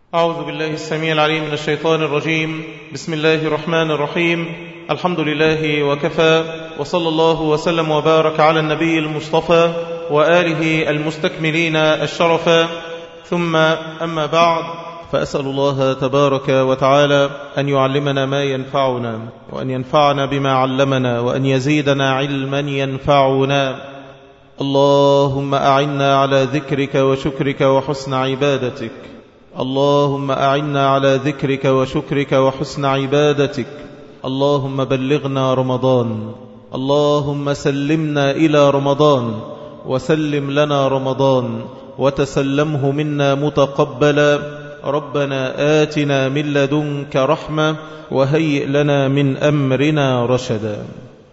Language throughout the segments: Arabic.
أعوذ بالله السميع العليم من الشيطان الرجيم. بسم الله الرحمن الرحيم. الحمد لله وكفى، وصلى الله وسلم وبارك على النبي المصطفى وآله المستكملين الشرفا، ثم أما بعد، فأسأل الله تبارك وتعالى أن يعلمنا ما ينفعنا، وأن ينفعنا بما علمنا، وأن يزيدنا علما ينفعنا. اللهم أعنا على ذكرك وشكرك وحسن عبادتك. اللهم أعنا على ذكرك وشكرك وحسن عبادتك. اللهم بلغنا رمضان. اللهم سلمنا إلى رمضان، وسلم لنا رمضان، وتسلمه منا متقبلا. ربنا آتنا من لدنك رحمة، وهيئ لنا من أمرنا رشدا.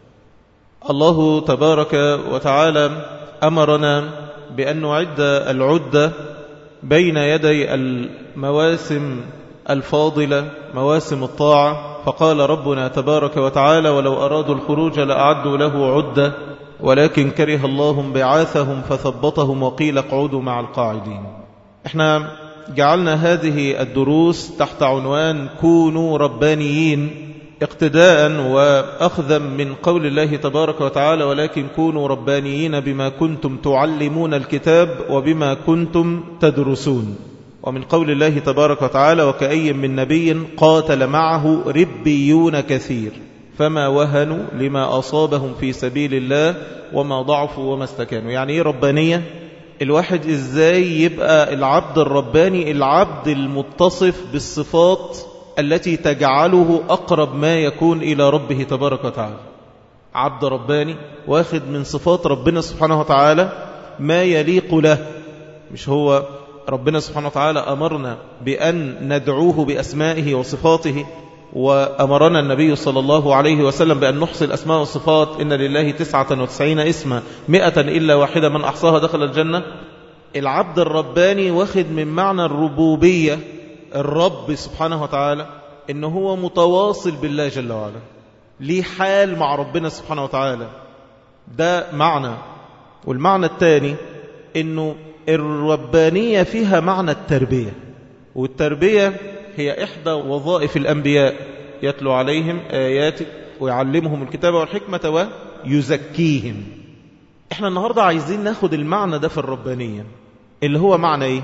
الله تبارك وتعالى أمرنا بأن نعد العدة بين يدي المواسم الفاضلة، مواسم الطاعة. فقال ربنا تبارك وتعالى: ولو أرادوا الخروج لأعدوا له عدة، ولكن كره الله بعاثهم فثبطهم وقيل اقعدوا مع القاعدين. احنا جعلنا هذه الدروس تحت عنوان كونوا ربانيين، اقتداء وأخذا من قول الله تبارك وتعالى: ولكن كونوا ربانيين بما كنتم تعلمون الكتاب وبما كنتم تدرسون. ومن قول الله تبارك وتعالى: وكأي من نبي قاتل معه ربيون كثير فما وهنوا لما أصابهم في سبيل الله وما ضعفوا وما استكانوا. يعني ايه ربانية؟ الواحد ازاي يبقى العبد الرباني؟ العبد المتصف بالصفات التي تجعله أقرب ما يكون إلى ربه تبارك وتعالى. عبد رباني واخد من صفات ربنا سبحانه وتعالى ما يليق له. مش هو ربنا سبحانه وتعالى أمرنا بأن ندعوه بأسمائه وصفاته، وأمرنا النبي صلى الله عليه وسلم بأن نحصي الأسماء والصفات: إن لله 99 اسما 100 إلا واحدة من أحصاها دخل الجنة. العبد الرباني واخد من معنى الربوبية، الرب سبحانه وتعالى، إنه هو متواصل بالله جل وعلا، ليه حال مع ربنا سبحانه وتعالى. ده معنى. والمعنى الثاني إنه الربانية فيها معنى التربية، والتربية هي إحدى وظائف الأنبياء: يتلو عليهم آياتك ويعلمهم الكتاب والحكمة ويزكيهم. إحنا النهاردة عايزين ناخد المعنى ده في الربانية، اللي هو معنى إيه؟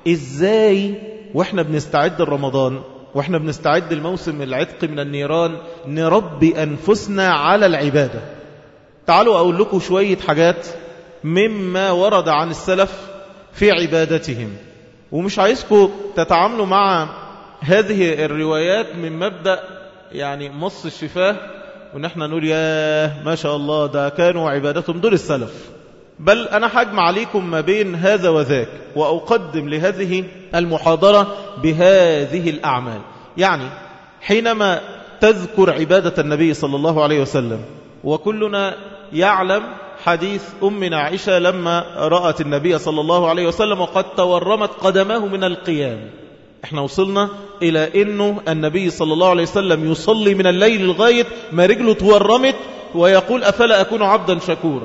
إزاي وإحنا بنستعد لرمضان، وإحنا بنستعد الموسم العتق من النيران، نربي أنفسنا على العبادة. تعالوا أقول لكم شوية حاجات مما ورد عن السلف في عبادتهم، ومش عايزكم تتعاملوا مع هذه الروايات من مبدأ يعني مص الشفاه، ونحن نقول ياه ما شاء الله ده كانوا عبادتهم دول السلف. بل أنا حجم عليكم ما بين هذا وذاك، وأقدم لهذه المحاضرة بهذه الأعمال. يعني حينما تذكر عبادة النبي صلى الله عليه وسلم، وكلنا يعلم حديث أمنا عائشة لما رأت النبي صلى الله عليه وسلم وقد تورمت قدماه من القيام. احنا وصلنا إلى أنه النبي صلى الله عليه وسلم يصلي من الليل لغاية ما رجله تورمت، ويقول: أفلا أكون عبدا شكورا.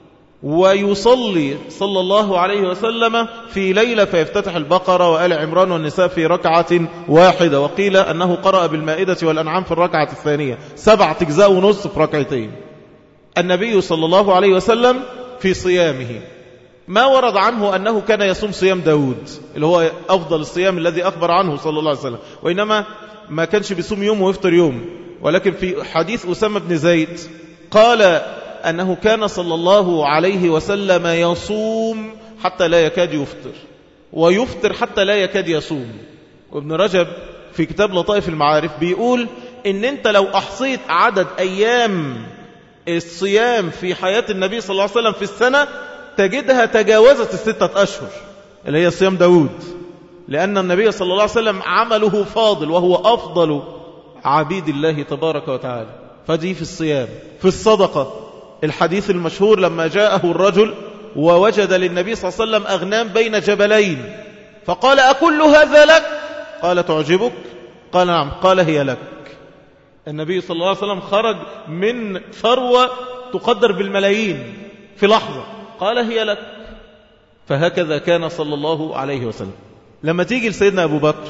ويصلي صلى الله عليه وسلم في ليلة فيفتتح البقرة وآل عمران والنساء في ركعة واحدة، وقيل أنه قرأ بالمائدة والأنعام في الركعة الثانية، 7 أجزاء ونصف في ركعتين. النبي صلى الله عليه وسلم في صيامه ما ورد عنه أنه كان يصوم صيام داود اللي هو أفضل الصيام الذي أخبر عنه صلى الله عليه وسلم، وإنما ما كانش بيصوم يوم ويفطر يوم. ولكن في حديث أسامة بن زيد قال أنه كان صلى الله عليه وسلم يصوم حتى لا يكاد يفطر، ويفطر حتى لا يكاد يصوم. وابن رجب في كتاب لطائف المعارف بيقول إن أنت لو أحصيت عدد أيام الصيام في حياة النبي صلى الله عليه وسلم في السنة تجدها تجاوزت 6 أشهر اللي هي صيام داود، لأن النبي صلى الله عليه وسلم عمله فاضل، وهو أفضل عبيد الله تبارك وتعالى. فدي في الصيام. في الصدقة، الحديث المشهور لما جاءه الرجل ووجد للنبي صلى الله عليه وسلم أغنام بين جبلين، فقال: أكل هذا لك؟ قال: تعجبك؟ قال: نعم. قال: هي لك. النبي صلى الله عليه وسلم خرج من ثروة تقدر بالملايين في لحظة، قال: هي لك. فهكذا كان صلى الله عليه وسلم. لما تيجي لسيدنا أبو بكر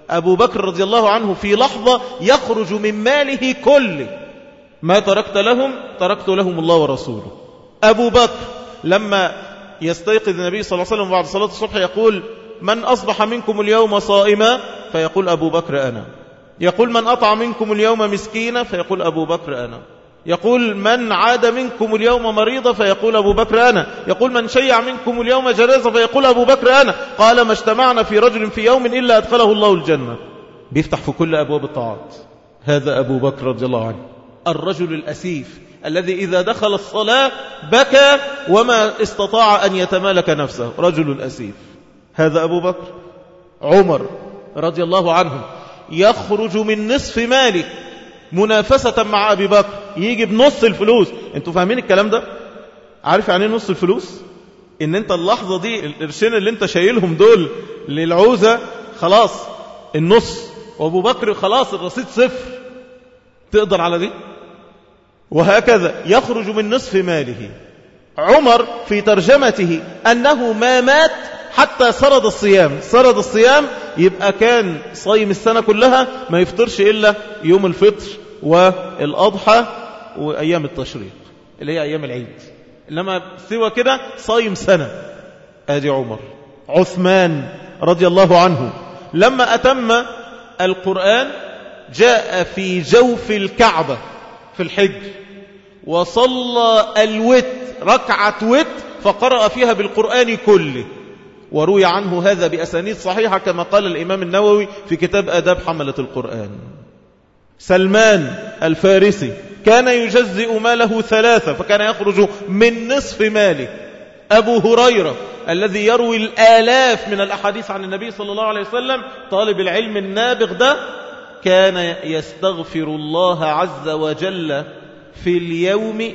أبو بكر رضي الله عنه في لحظة يخرج من ماله كله، ما تركت لهم تركت لهم الله ورسوله. أبو بكر لما يستيقظ النبي صلى الله عليه وسلم بعد صلاة الصبح يقول: من أصبح منكم اليوم صائما؟ فيقول أبو بكر أنا. يقول: من أطعم منكم اليوم مسكينا؟ فيقول أبو بكر أنا. يقول: من عاد منكم اليوم مريضا؟ فيقول أبو بكر أنا. يقول: من شيع منكم اليوم جنازة؟ فيقول أبو بكر أنا. قال: ما اجتمعنا في رجل في يوم إلا أدخله الله الجنة. بيفتح في كل أبواب الطاعات. هذا أبو بكر رضي الله عنه، الرجل الأسيف الذي إذا دخل الصلاة بكى وما استطاع أن يتمالك نفسه، رجل الأسيف. هذا أبو بكر. عمر رضي الله عنه يخرج من نصف ماله منافسة مع أبي بكر، يجي بنص الفلوس. انتوا فاهمين الكلام ده؟ عارف يعني نص الفلوس؟ ان انت اللحظة دي القرشين اللي انت شايلهم دول للعوزة خلاص النص، وابو بكر خلاص الرصيد صفر. تقدر على دي؟ وهكذا يخرج من نصف ماله. عمر في ترجمته أنه ما مات حتى سرد الصيام. سرد الصيام يبقى كان صايم السنة كلها، ما يفطرش إلا يوم الفطر والأضحى وأيام التشريق اللي هي أيام العيد، إنما سوى كده صايم سنة. آدي عمر. عثمان رضي الله عنه لما أتم القرآن جاء في جوف الكعبة في الحج وصلى الوتر ركعة وتر فقرأ فيها بالقرآن كله، وروي عنه هذا بأسانيد صحيحة كما قال الإمام النووي في كتاب آداب حملة القرآن. سلمان الفارسي كان يجزئ ماله ثلاثة فكان يخرج من نصف ماله. أبو هريرة الذي يروي الآلاف من الأحاديث عن النبي صلى الله عليه وسلم، طالب العلم النابغ ده، كان يستغفر الله عز وجل في اليوم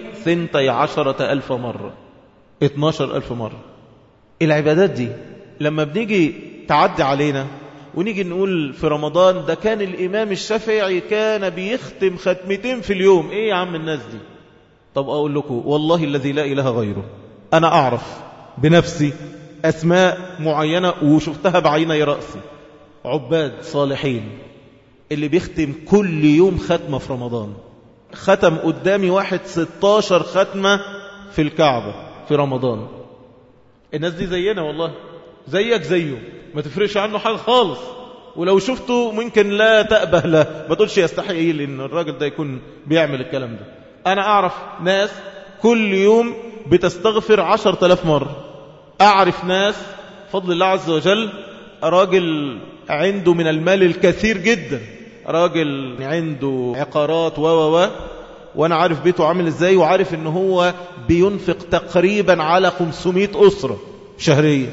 12,000 مرة، 12,000 مرة. العبادات دي لما بنيجي تعدي علينا ونيجي نقول في رمضان ده كان الإمام الشافعي كان بيختم ختمتين في اليوم، إيه يا عم الناس دي؟ طب أقول لكم والله الذي لا إله غيره، أنا أعرف بنفسي أسماء معينة وشفتها بعيني رأسي، عباد صالحين اللي بيختم كل يوم ختمة في رمضان. ختم قدامي واحد 16 ختمة في الكعبة في رمضان. الناس دي زينا والله، زيك زيه، ما تفرقش عنه حاجة خالص، ولو شفته ممكن لا تأبه له، ما تقولش يستحي لأن الراجل ده يكون بيعمل الكلام ده. أنا أعرف ناس كل يوم بتستغفر 10,000 مرة. أعرف ناس فضل الله عز وجل راجل عنده من المال الكثير جدا، راجل عنده عقارات وانا عارف بيته عامل ازاي، وعارف ان هو بينفق تقريبا على 500 أسرة شهرية،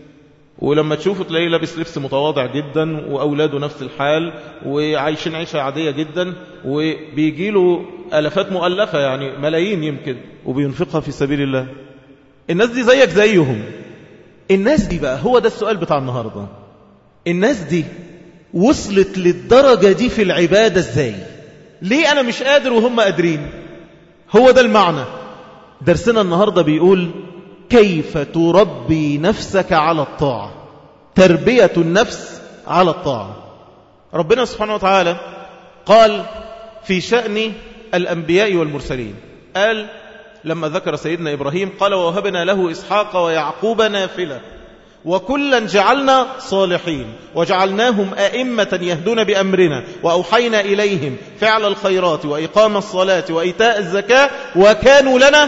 ولما تشوفه تلاقيه لابس لبس متواضع جدا وأولاده نفس الحال وعايشين عيشة عادية جدا، وبيجيله ألفات مؤلفة يعني ملايين يمكن وبينفقها في سبيل الله. الناس دي زيك زيهم. الناس دي بقى هو ده السؤال بتاع النهاردة، الناس دي وصلت للدرجة دي في العبادة ازاي؟ ليه أنا مش قادر وهم قادرين؟ هو ده المعنى. درسنا النهاردة بيقول كيف تربي نفسك على الطاعة، تربية النفس على الطاعة. ربنا سبحانه وتعالى قال في شأن الأنبياء والمرسلين، قال لما ذكر سيدنا إبراهيم قال ووهبنا له إسحاق ويعقوب نافلة وكلا جعلنا صالحين وجعلناهم أئمة يهدون بأمرنا وأوحينا إليهم فعل الخيرات وإقام الصلاة وإيتاء الزكاة وكانوا لنا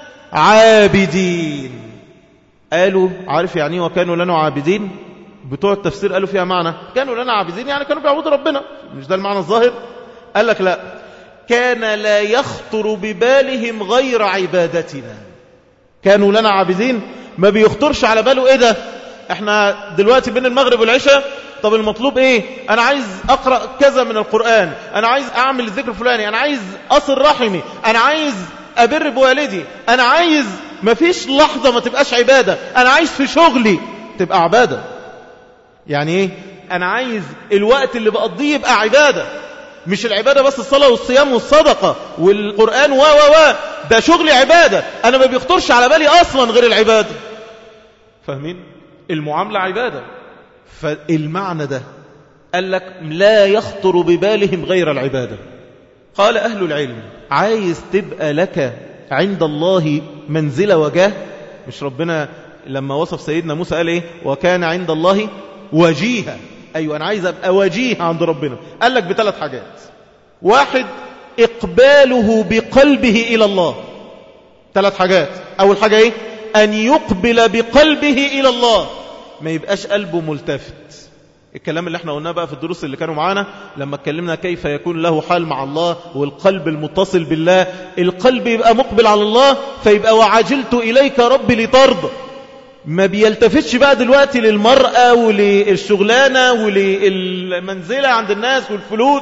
عابدين. قالوا عارف يعني وكانوا لنا عابدين؟ بتوع التفسير قالوا فيها معنى كانوا لنا عابدين يعني كانوا بيعبدوا ربنا، مش ده المعنى الظاهر؟ قال لك لا، كان لا يخطر ببالهم غير عبادتنا. كانوا لنا عابدين ما بيخطرش على باله ايه ده، احنا دلوقتي بين المغرب والعشاء، طب المطلوب ايه؟ انا عايز اقرأ كذا من القرآن، انا عايز اعمل الذكر الفلاني، انا عايز اصل رحمي، انا عايز ابر بوالدي، انا عايز، مفيش لحظة ما تبقاش عبادة، انا عايز في شغلي تبقى عبادة. يعني ايه؟ انا عايز الوقت اللي بقضيه يبقى عبادة، مش العبادة بس الصلاة والصيام والصدقة والقرآن ده شغلي عبادة، انا ما بيخطرش على بالي اصلا غير العبادة. فاهمين؟ المعاملة عبادة. فالمعنى ده قال لك لا يخطر ببالهم غير العبادة. قال أهل العلم عايز تبقى لك عند الله منزلة وجاه، مش ربنا لما وصف سيدنا موسى قال إيه؟ وكان عند الله وجيها. أيوة أنا عايز أبقى وجيه عند ربنا. قال لك بثلاث حاجات. واحد، إقباله بقلبه إلى الله. ثلاث حاجات. أول حاجة إيه؟ أن يقبل بقلبه إلى الله، ما يبقاش قلبه ملتفت. الكلام اللي احنا قلناه بقى في الدروس اللي كانوا معانا لما اتكلمنا كيف يكون له حال مع الله والقلب المتصل بالله. القلب يبقى مقبل على الله فيبقى وعجلت إليك ربي لترضى، ما بيلتفتش بقى دلوقتي للمرأة وللشغلانة وللمنزلة عند الناس والفلوس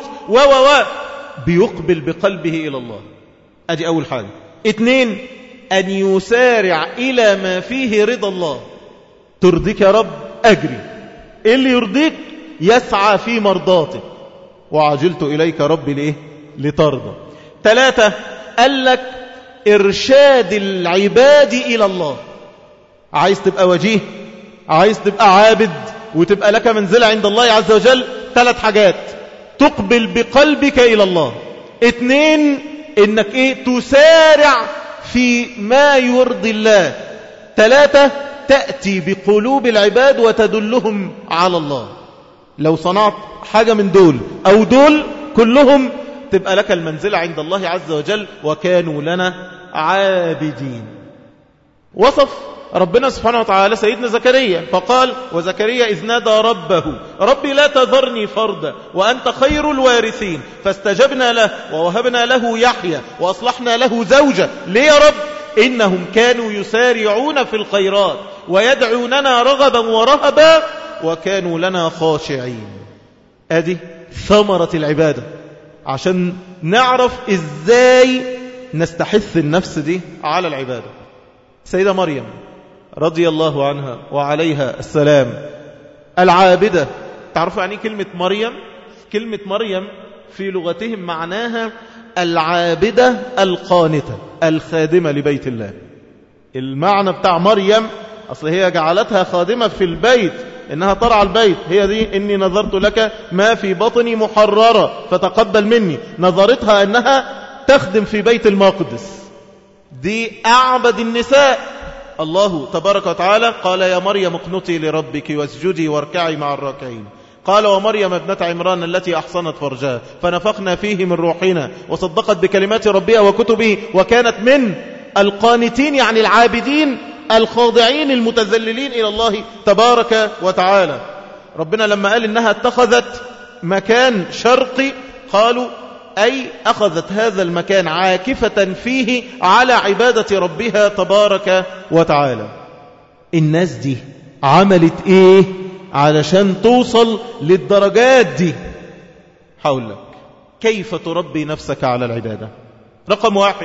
بيقبل بقلبه إلى الله. أدي أول حاجة. 2، أن يسارع إلى ما فيه رضا الله. ترضيك يا رب أجري، إيه اللي يرضيك يسعى في مرضاتك، وعجلت إليك ربي لإيه؟ لترضى. 3، قال لك إرشاد العباد إلى الله. عايز تبقى وجيه، عايز تبقى عابد وتبقى لك منزلة عند الله عز وجل، 3 حاجات: تقبل بقلبك إلى الله. 2، إنك إيه؟ تسارع في ما يرضي الله. 3، تأتي بقلوب العباد وتدلهم على الله. لو صنعت حاجة من دول أو دول كلهم تبقى لك المنزلة عند الله عز وجل. وكانوا لنا عابدين. وصف ربنا سبحانه وتعالى سيدنا زكريا فقال: وزكريا إذ نادى ربه ربي لا تذرني فردا وأنت خير الوارثين فاستجبنا له ووهبنا له يحيى وأصلحنا له زوجة. ليه يا رب؟ إنهم كانوا يسارعون في الخيرات ويدعوننا رغبا ورهبا وكانوا لنا خاشعين. أدي ثمرة العبادة، عشان نعرف إزاي نستحث النفس دي على العبادة. سيدة مريم رضي الله عنها وعليها السلام العابدة. تعرفوا يعني كلمة مريم؟ كلمة مريم في لغتهم معناها العابدة القانتة الخادمة لبيت الله. المعنى بتاع مريم أصل هي جعلتها خادمة في البيت، إنها ترعى البيت. هي دي إني نظرت لك ما في بطني محررة فتقبل مني. نظرتها أنها تخدم في بيت المقدس. دي أعبد النساء. الله تبارك وتعالى قال: يا مريم اقنتي لربك واسجدي واركعي مع الراكعين. قال: ومريم ابنة عمران التي أحصنت فرجها فنفخنا فيه من روحنا وصدقت بكلمات ربها وكتبه وكانت من القانتين، يعني العابدين الخاضعين المتذللين إلى الله تبارك وتعالى. ربنا لما قال إنها اتخذت مكان شرقي قالوا أي أخذت هذا المكان عاكفة فيه على عبادة ربها تبارك وتعالى. الناس دي عملت إيه علشان توصل للدرجات دي؟ حول لك كيف تربي نفسك على العبادة. رقم 1،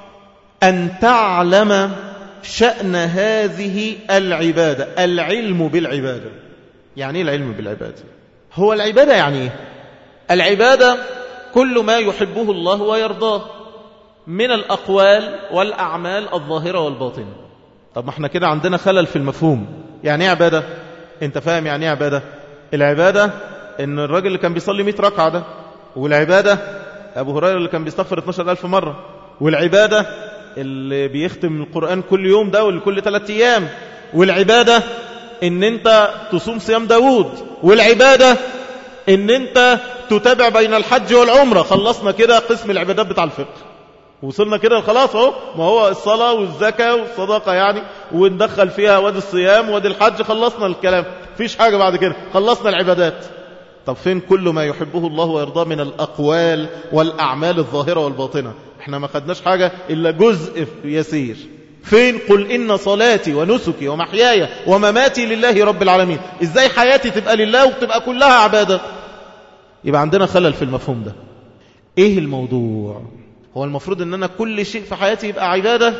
أن تعلم شأن هذه العبادة، العلم بالعبادة. يعني إيه العلم بالعبادة؟ هو العبادة يعني إيه؟ العبادة كل ما يحبه الله ويرضاه من الأقوال والأعمال الظاهرة والباطنة. طب ما احنا كده عندنا خلل في المفهوم. يعني ايه عبادة؟ انت فاهم يعني ايه عبادة؟ العبادة ان الراجل اللي كان بيصلي 100 ركعة ده، والعبادة أبو هريرة اللي كان بيستغفر 12,000 مرة، والعبادة اللي بيختم القرآن كل يوم ده واللي كل 3 أيام، والعبادة ان انت تصوم صيام داود، والعبادة ان انت تتابع بين الحج والعمرة. خلصنا كده قسم العبادات بتاع الفقه، وصلنا كده خلاص اهو. ما هو الصلاة والزكاة والصدقة يعني، وندخل فيها وادي الصيام وادي الحج، خلصنا الكلام، فيش حاجة بعد كده، خلصنا العبادات. طب فين كل ما يحبه الله ويرضاه من الأقوال والأعمال الظاهرة والباطنة؟ احنا ما خدناش حاجة إلا جزء يسير. فين قل إن صلاتي ونسكي ومحياي ومماتي لله رب العالمين؟ إزاي حياتي تبقى لله وتبقى كلها عبادة؟ يبقى عندنا خلل في المفهوم ده. ايه الموضوع؟ هو المفروض ان انا كل شيء في حياتي يبقى عبادة.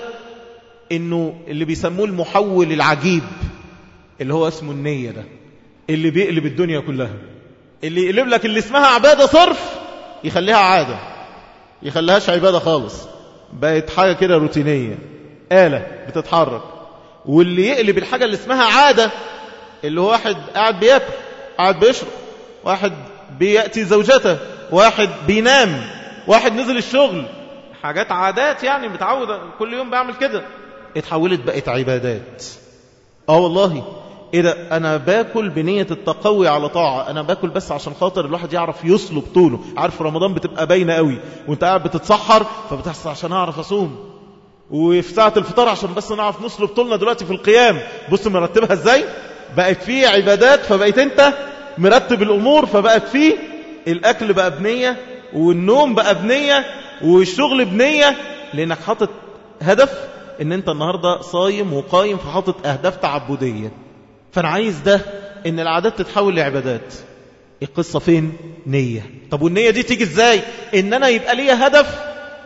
انه اللي بيسموه المحول العجيب اللي هو اسمه النية ده، اللي بيقلب الدنيا كلها، اللي يقلب لك اللي اسمها عبادة صرف يخليها عادة، يخليهاش عبادة خالص، بقت حاجة كده روتينية، آلة بتتحرك. واللي يقلب الحاجة اللي اسمها عادة، اللي هو واحد قاعد بياكل قاعد بيشرب واحد بيأتي زوجته، واحد بينام، واحد نزل الشغل، حاجات عادات يعني متعود كل يوم بعمل كده، اتحولت بقت عبادات. والله ايه ده؟ انا باكل بنية التقوي على طاعة، انا باكل بس عشان خاطر الواحد يعرف يصلب طوله. عارف رمضان بتبقى باينة قوي وانت قاعد بتتسحر، فبتحصل عشان اعرف اصوم، وفي ساعة الفطار عشان بس نعرف نصلب طولنا دلوقتي في القيام. بص مرتبها ازاي، بقت فيه عبادات، فبقيت انت مرتب الامور، فبقت فيه الاكل بقى بنية، والنوم بقى بنية، والشغل بنية، لانك حاطط هدف ان انت النهاردة صايم وقايم، فحاطط اهداف تعبدية. فانا عايز ده ان العادات تتحول لعبادات. القصة فين؟ نية. طب والنية دي تيجي ازاي؟ ان انا يبقى ليا هدف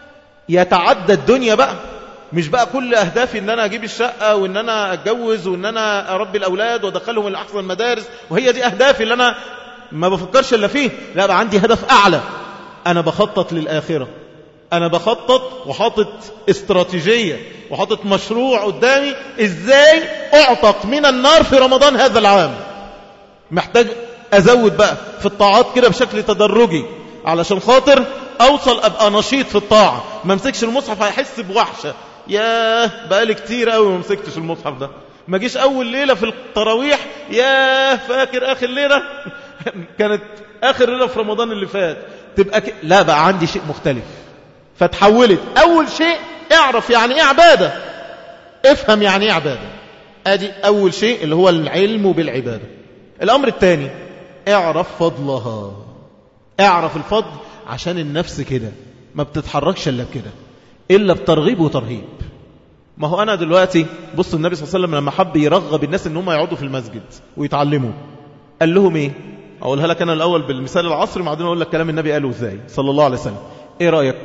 يتعدى الدنيا بقى، مش بقى كل اهدافي ان انا اجيب الشقة وان انا اتجوز وان انا اربي الاولاد وادخلهم الاحسن المدارس، وهي دي اهدافي اللي انا ما بفكرش الا فيه. لا، بقى عندي هدف اعلى، انا بخطط للاخرة، انا بخطط وحاطط استراتيجية وحاطط مشروع قدامي ازاي اعتق من النار في رمضان هذا العام. محتاج ازود بقى في الطاعات كده بشكل تدرجي علشان خاطر اوصل ابقى نشيط في الطاعة. ما امسكش المصحف هيحس بوحشة، ياه بقالي كتير قوي ما مسكتش المصحف ده. ما جيش اول ليلة في التراويح، ياه فاكر اخر ليلة كانت اخر ليلة في رمضان اللي فات، تبقى لا بقى عندي شيء مختلف. فتحولت اول شيء اعرف يعني ايه عبادة، افهم يعني ايه عبادة. ادي اول شيء اللي هو العلم بالعبادة. الامر الثاني اعرف فضلها. اعرف الفضل، عشان النفس كده ما بتتحركش الا بكده، الا بترغيب وترهيب. ما هو انا دلوقتي بص، النبي صلى الله عليه وسلم لما حب يرغب الناس ان هم يقعدوا في المسجد ويتعلموا، قال لهم ايه؟ اقولها لك انا الاول بالمثال العصري، بعدين اقول لك كلام النبي قاله ازاي صلى الله عليه وسلم. ايه رايك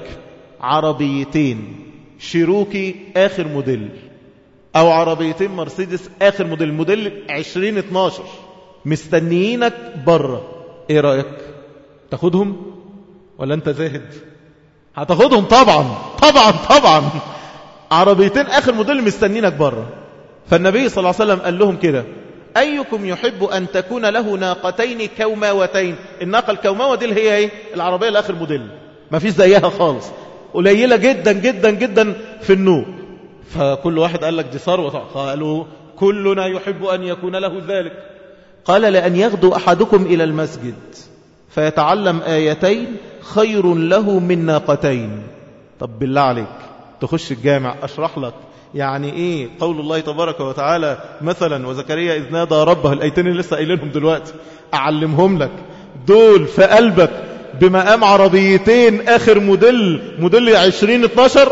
عربيتين شيروكي اخر موديل، او عربيتين مرسيدس اخر موديل، موديل 2012 مستنيينك بره، ايه رايك؟ تاخدهم ولا انت زاهد؟ هتاخدهم طبعا طبعا طبعا. عربيتين اخر موديل مستنيينك بره. فالنبي صلى الله عليه وسلم قال لهم كده: ايكم يحب ان تكون له ناقتين كوماوتين. الناقه الكوماوه دي اللي هي ايه؟ العربيه الاخر موديل، ما فيش زيها خالص، قليله جدا جدا جدا في النوق. فكل واحد قال لك دي ثروه. قالوا كلنا يحب ان يكون له ذلك. قال: لأن يغدو أحدكم إلى المسجد فيتعلم آيتين خير له من ناقتين. طب بالله عليك تخش الجامع أشرح لك يعني إيه قول الله تبارك وتعالى مثلا: وزكريا إذ نادى ربه، الآيتين اللي لسه قايلينهم دلوقتي أعلمهم لك دول في قلبك بمقام عربيتين آخر موديل 2012،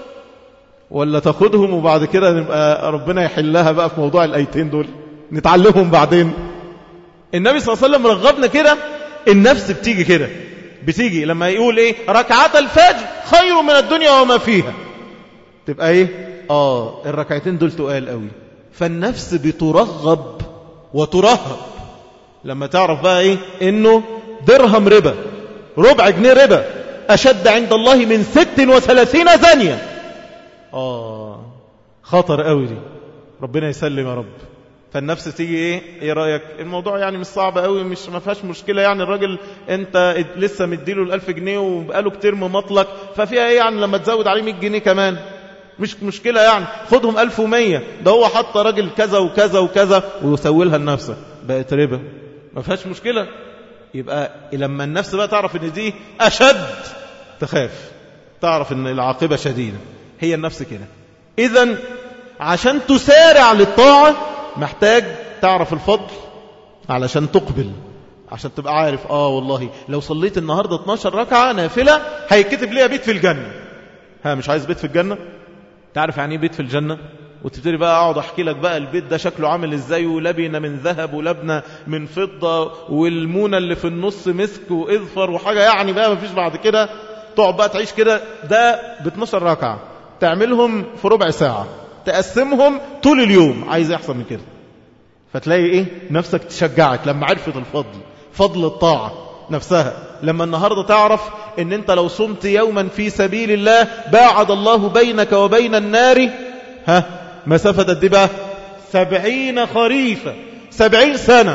ولا تاخدهم وبعد كده نبقى ربنا يحلها بقى في موضوع الآيتين دول نتعلمهم بعدين؟ النبي صلى الله عليه وسلم رغبنا كده. النفس بتيجي كده، بتيجي لما يقول ايه؟ ركعات الفجر خير من الدنيا وما فيها، تبقى ايه؟ الركعتين دول تقال قوي. فالنفس بترغب وترهب لما تعرف بقى ايه؟ انه درهم ربا، ربع جنيه ربا اشد عند الله من 36 زانية. خطر قوي دي، ربنا يسلم يا رب. فالنفس تيجي ايه رأيك؟ الموضوع يعني مش صعب قوي، مش ما فيهاش مشكلة يعني. الراجل انت لسه مديله 1000 جنيه وبقاله كتير ممطلق، ففيها ايه يعني لما تزود عليه 100 جنيه كمان؟ مش مشكلة يعني، خدهم 1100. ده هو حط راجل كذا وكذا وكذا ويسوي لنفسه، بقت ربا، ما فيهاش مشكلة. يبقى لما النفس بقى تعرف ان دي اشد، تخاف، تعرف ان العاقبة شديدة. هي النفس كده. اذن عشان تسارع للطاعة محتاج تعرف الفضل علشان تقبل، عشان تبقى عارف والله لو صليت النهاردة 12 ركعة نافلة هيكتب لي بيت في الجنة. مش عايز بيت في الجنة؟ تعرف يعني ايه بيت في الجنة؟ وتبتدي بقى اقعد احكي لك بقى البيت ده شكله عامل ازاي، ولبنة من ذهب ولبنة من فضة، والمونة اللي في النص مسك واذفر وحاجة يعني بقى مفيش بعد كده. تقعد بقى تعيش كده. ده ب 12 ركعة تعملهم في ربع ساعة، تقسمهم طول اليوم، عايز يحصل من كده. فتلاقي ايه؟ نفسك تشجعك لما عرفت الفضل، فضل الطاعة نفسها. لما النهاردة تعرف ان انت لو صمت يوما في سبيل الله باعد الله بينك وبين النار مسافة قد ايه بقى؟ 70 خريفة، 70 سنة.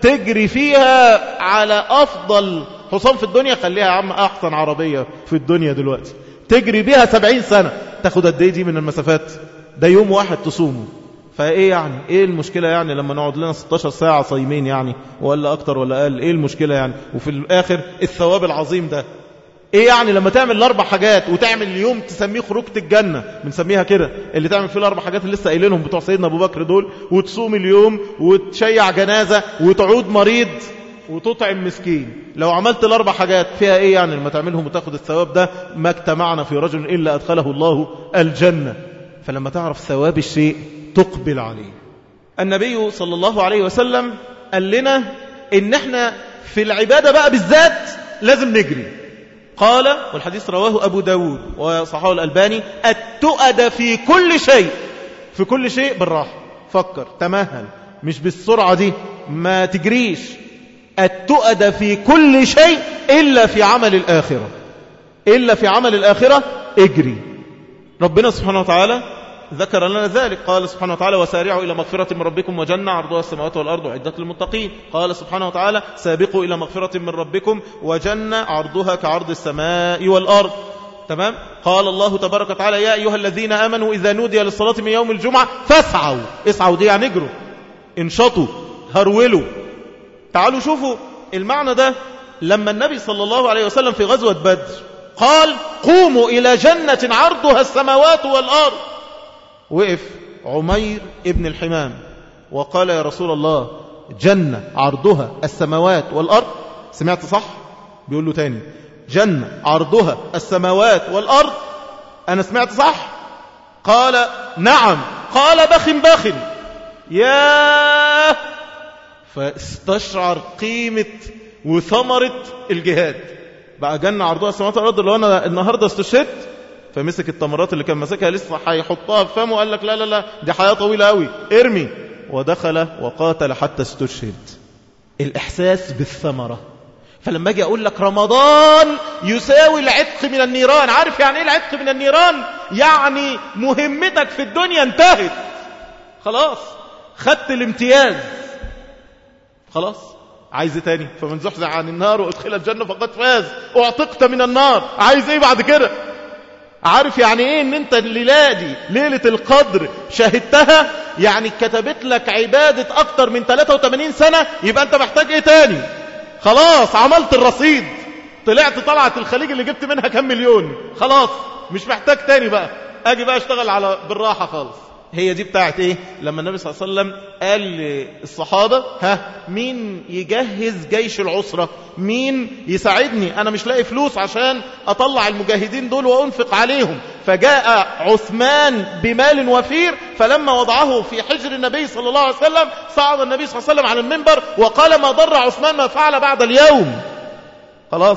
تجري فيها على أفضل حصان في الدنيا، خليها يا عم أحسن عربية في الدنيا دلوقتي، تجري بيها 70 سنة، تاخد قد ايه دي من المسافات؟ ده يوم واحد تصومه. فايه يعني ايه المشكلة يعني لما نقعد لنا 16 ساعة صايمين يعني، ولا اكتر ولا اقل؟ ايه المشكلة يعني؟ وفي الاخر الثواب العظيم ده ايه يعني لما تعمل الاربع حاجات وتعمل اليوم تسميه خروجة الجنة، بنسميها كده، اللي تعمل فيه الاربع حاجات اللي لسه قايلينهم بتوع سيدنا ابو بكر دول، وتصوم اليوم وتشيع جنازة وتعود مريض وتطعم مسكين. لو عملت الاربع حاجات فيها ايه يعني لما تعملهم وتاخد الثواب ده؟ ما اجتمعنا في رجل الا ادخله الله الجنة. فلما تعرف ثواب الشيء تقبل عليه. النبي صلى الله عليه وسلم قال لنا ان احنا في العبادة بقى بالذات لازم نجري. قال، والحديث رواه أبو داود وصححه الألباني: التؤد في كل شيء. في كل شيء بالراحة، فكر، تمهل، مش بالسرعة دي، ما تجريش. التؤد في كل شيء إلا في عمل الآخرة. إلا في عمل الآخرة اجري. ربنا سبحانه وتعالى ذكر لنا ذلك. قال سبحانه وتعالى: وسارعوا إلى مغفرة من ربكم وجنة عرضها السماوات والأرض أعدت للمتقين. قال سبحانه وتعالى: سابقوا إلى مغفرة من ربكم وجنة عرضها كعرض السماء والأرض. تمام. قال الله تبارك وتعالى: يا أيها الذين آمنوا إذا نودي للصلاة من يوم الجمعة فاسعوا. اسعوا دي يعني اجروا، انشطوا، هرولوا. تعالوا شوفوا المعنى ده لما النبي صلى الله عليه وسلم في غزوة بدر قال: قوموا إلى جنة عرضها السماوات والأرض. وقف عمير ابن الحمام وقال: يا رسول الله، جنة عرضها السماوات والأرض؟ سمعت صح؟ بيقول له تاني: جنة عرضها السماوات والأرض؟ أنا سمعت صح؟ قال: نعم. قال: بخ ياه. فاستشعر قيمة وثمرة الجهاد. بقى جنة عرضها السماوات والأرض اللي أنا النهاردة استشهدت، فمسك التمرات اللي كان مسكها لسه هيحطها في فمه، قال لك لا لا لا، دي حياة طويلة قوي، ارمي. ودخل وقاتل حتى استشهد. الإحساس بالثمرة. فلما اجي اقول لك رمضان يساوي العتق من النيران، عارف يعني ايه العتق من النيران؟ يعني مهمتك في الدنيا انتهت خلاص، خدت الامتياز خلاص، عايز ايه تاني؟ فمن زحزح عن النار وادخل الجنة فقد فاز، اعتقت من النار، عايز ايه بعد كده؟ عارف يعني ايه ان انت الليلة دي ليلة القدر شاهدتها؟ يعني كتبت لك عبادة اكتر من 83 سنة، يبقى انت محتاج ايه تاني؟ خلاص عملت الرصيد، طلعت طلعت الخليج اللي جبت منها كم مليون، خلاص مش محتاج تاني بقى، اجي بقى اشتغل على بالراحة خالص. هي دي بتاعت ايه؟ لما النبي صلى الله عليه وسلم قال للصحابة: مين يجهز جيش العسرة؟ مين يساعدني؟ انا مش لاقي فلوس عشان اطلع المجاهدين دول وانفق عليهم. فجاء عثمان بمال وفير، فلما وضعه في حجر النبي صلى الله عليه وسلم صعد النبي صلى الله عليه وسلم على المنبر وقال: ما ضر عثمان ما فعل بعد اليوم. خلاص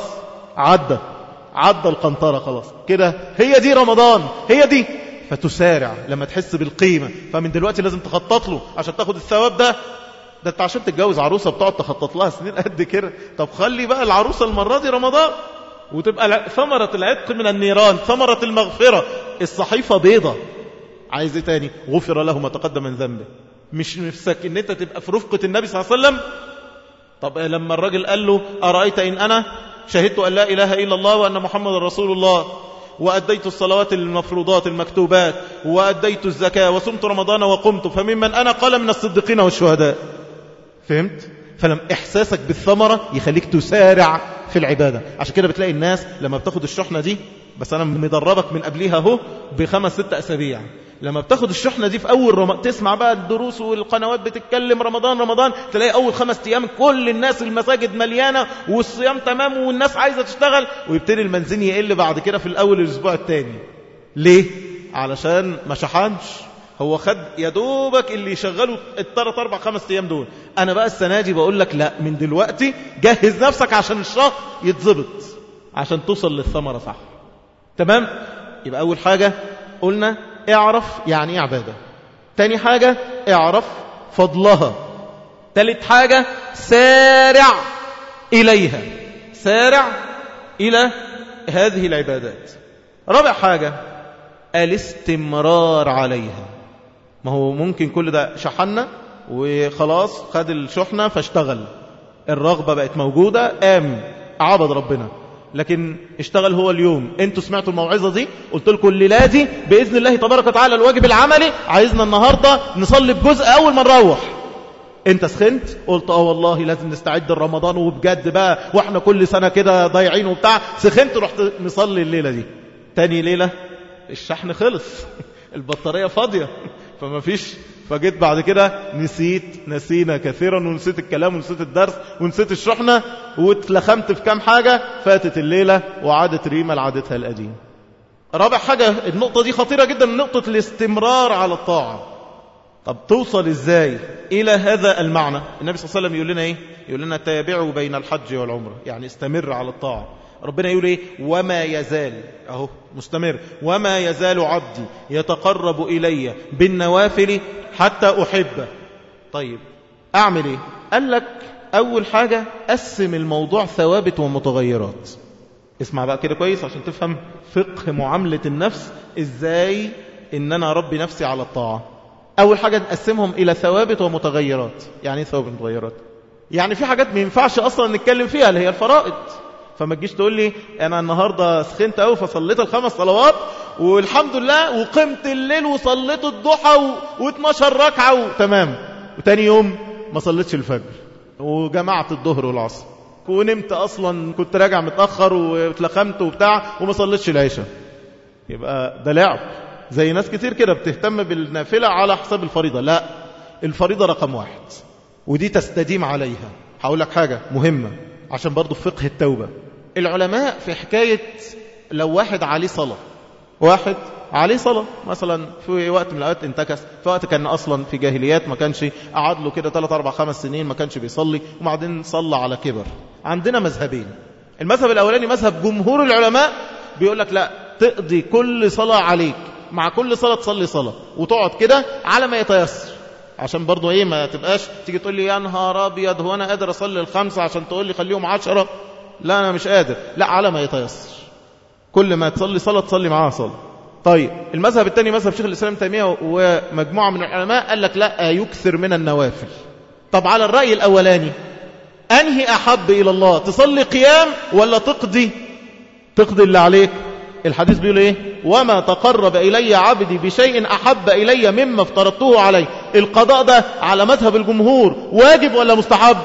عدى القنطرة خلاص كده. هي دي رمضان، هي دي. فتسارع لما تحس بالقيمة، فمن دلوقتي لازم تخطط له عشان تاخد الثواب ده. ده انت عشان تتجوز عروسة بتقعد تخطط لها سنين قد كده، طب خلي بقى العروسة المرة دي رمضان، وتبقى ثمرة العتق من النيران، ثمرة المغفرة. الصحيفة بيضة، عايز ايه تاني؟ غفر له ما تقدم من ذنبه. مش نفسك ان انت تبقى في رفقة النبي صلى الله عليه وسلم؟ طب لما الراجل قال له: أرأيت إن أنا شهدت أن لا إله إلا الله وأن محمد رسول الله وأديت الصلوات المفروضات المكتوبات وأديت الزكاة وصمت رمضان وقمت فممن أنا؟ قال: من الصديقين والشهداء. فهمت؟ فلما إحساسك بالثمرة يخليك تسارع في العبادة. عشان كده بتلاقي الناس لما بتاخد الشحنة دي، بس أنا مدربك من قبلها اهو ب5-6 أسابيع، لما بتاخد الشحنة دي في أول تسمع بقى الدروس والقنوات بتتكلم رمضان، تلاقي أول 5 أيام كل الناس المساجد مليانة والصيام تمام والناس عايزة تشتغل، ويبتدي المنزين يقل بعد كده في الأول الأسبوع الثاني. ليه؟ علشان ما شحنش، هو خد يدوبك اللي يشغله 3-4-5 أيام دول. أنا بقى السنة دي بقول لك لا، من دلوقتي جهز نفسك عشان الشهر يتظبط عشان توصل للثمرة صح. تمام؟ يبقى أول حاجة قلنا اعرف يعني ايه عبادة. تاني حاجة اعرف فضلها. تالت حاجة سارع إليها، سارع إلى هذه العبادات. رابع حاجة الاستمرار عليها. ما هو ممكن كل ده شحنا وخلاص خد الشحنة فاشتغل، الرغبة بقت موجودة، قام عبد ربنا، لكن اشتغل هو اليوم. انتوا سمعتوا الموعظة دي، قلت لكم الليلة دي بإذن الله تبارك وتعالى الواجب العملي عايزنا النهاردة نصلي بجزء أول ما نروح. انت سخنت قلت والله لازم نستعد لرمضان وبجد بقى، واحنا كل سنة كده ضايعين وبتاع، سخنت رحت نصلي الليلة دي. تاني ليلة الشحن خلص البطارية فاضية فما فيش، فجيت بعد كده نسينا كثيرا، ونسيت الكلام ونسيت الدرس ونسيت الشحنة، واتلخمت في كام حاجة، فاتت الليلة وعادت ريما لعادتها القديم. رابع حاجة، النقطة دي خطيرة جدا، نقطة الاستمرار على الطاعة. طب توصل ازاي الى هذا المعنى؟ النبي صلى الله عليه وسلم يقول لنا ايه؟ يقول لنا تابعوا بين الحج والعمرة، يعني استمر على الطاعة. ربنا يقول ايه؟ وما يزال، اهو مستمر، وما يزال عبدي يتقرب الي بالنوافل حتى احبه. طيب اعمل ايه؟ قال لك اول حاجة قسم الموضوع ثوابت ومتغيرات. اسمع بقى كده كويس عشان تفهم فقه معاملة النفس، ازاي ان انا اربي نفسي على الطاعة. اول حاجة نقسمهم الى ثوابت ومتغيرات. يعني ايه ثوابت ومتغيرات؟ يعني في حاجات ما ينفعش اصلا نتكلم فيها اللي هي الفرائض، فما تجيش تقول لي انا النهاردة سخنت قوي فصليت ال5 صلوات والحمد لله، وقمت الليل وصليت الضحى و12 ركعة تمام، وتاني يوم ما صليتش الفجر وجمعت الظهر والعصر، ونمت اصلا كنت راجع متأخر واتلخمت وبتاع وما صليتش العشاء. يبقى ده لعب، زي ناس كتير كده بتهتم بالنافلة على حساب الفريضة. لا، الفريضة رقم 1 ودي تستديم عليها. هقول لك حاجة مهمة عشان برضو فقه التوبة. العلماء في حكاية لو واحد عليه صلاة مثلا في وقت من الأوقات انتكس، في وقت كان أصلا في جاهليات ما كانش، قعد له كده 3 4 5 سنين ما كانش بيصلي، وبعدين صلى على كبر. عندنا مذهبين. المذهب الأولاني مذهب جمهور العلماء بيقول لك لا، تقضي كل صلاة عليك، مع كل صلاة تصلي صلاة وتقعد كده على ما يتيسر، عشان برضو ايه ما تبقاش تيجي تقول لي يا نهار ابيض هو انا قادر اصلي ال5 عشان تقول لي خليهم 10، لا انا مش قادر، لا على ما يتيسر، كل ما تصلي صلاة تصلي معاها صلاة. طيب المذهب الثاني مذهب شيخ الإسلام تيمية ومجموعة من العلماء قال لك لا، يكثر من النوافل. طب على الرأي الأولاني أنهي أحب إلى الله، تصلي قيام ولا تقضي اللي عليك؟ الحديث بيقول ايه؟ وما تقرب إلي عبدي بشيء أحب إلي مما افترضته عليه. القضاء ده على مذهب الجمهور واجب ولا مستحب؟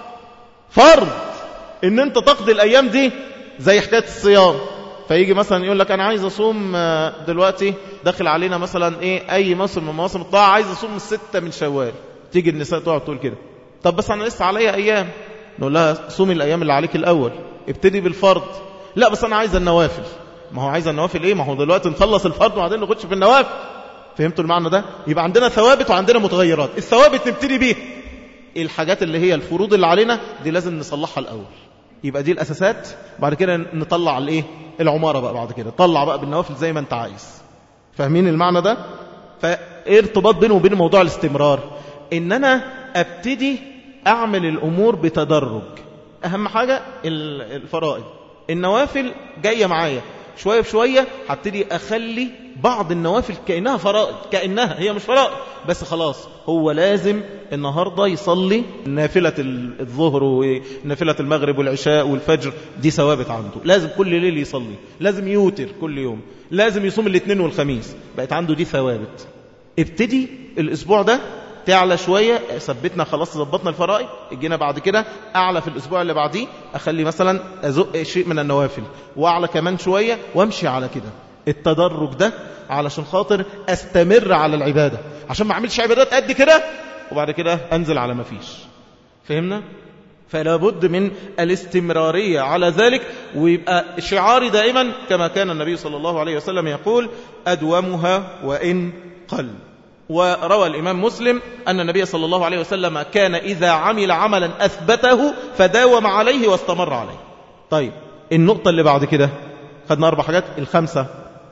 فرض ان انت تقضي الأيام دي، زي حكاية الصيام. فيجي مثلا يقول لك أنا عايز أصوم دلوقتي داخل علينا مثلا أي موسم من مواسم الطاعة، عايز أصوم 6 من شوال. تيجي النساء تقعد تقول كده، طب بس أنا لسه عليا أيام. نقول لها صومي الأيام اللي عليك الأول، ابتدي بالفرض. لا بس أنا عايز النوافل. ما هو عايز النوافل ايه؟ ما هو دلوقتي نخلص الفرض وبعدين نخش في النوافل. فهمتوا المعنى ده؟ يبقى عندنا ثوابت وعندنا متغيرات. الثوابت نبتدي بيه، الحاجات اللي هي الفروض اللي علينا دي لازم نصلحها الأول، يبقى دي الأساسات. بعد كده نطلع العمارة بقى، بعد كده طلع بقى بالنوافل زي ما انت عايز. فاهمين المعنى ده؟ فايه ارتباط بينه وبين موضوع الاستمرار؟ ان انا ابتدي اعمل الامور بتدرج. اهم حاجة الفرائض، النوافل جاية معايا شوية بشوية، هبتدي أخلي بعض النوافل كأنها فرائض، كأنها هي مش فرائض بس خلاص هو لازم النهاردة يصلي نافلة الظهر ونافلة المغرب والعشاء والفجر، دي ثوابت عنده، لازم كل ليل يصلي، لازم يوتر كل يوم، لازم يصوم الاثنين والخميس، بقت عنده دي ثوابت. ابتدي الأسبوع ده تعلى شوية، ثبتنا خلاص ظبطنا الفرائض، اجينا بعد كده أعلى في الأسبوع اللي بعديه، أخلي مثلا أزق شيء من النوافل وأعلى كمان شوية وامشي على كده. التدرج ده علشان خاطر أستمر على العبادة، عشان ما أعملش عبادات قد كده وبعد كده أنزل على ما فيش. فهمنا؟ فلا بد من الاستمرارية على ذلك، ويبقى شعاري دائما كما كان النبي صلى الله عليه وسلم يقول أدومها وإن قل. وروى الإمام مسلم أن النبي صلى الله عليه وسلم كان إذا عمل عملا أثبته فداوم عليه واستمر عليه. طيب النقطة اللي بعد كده خدنا 4 حاجات، ال5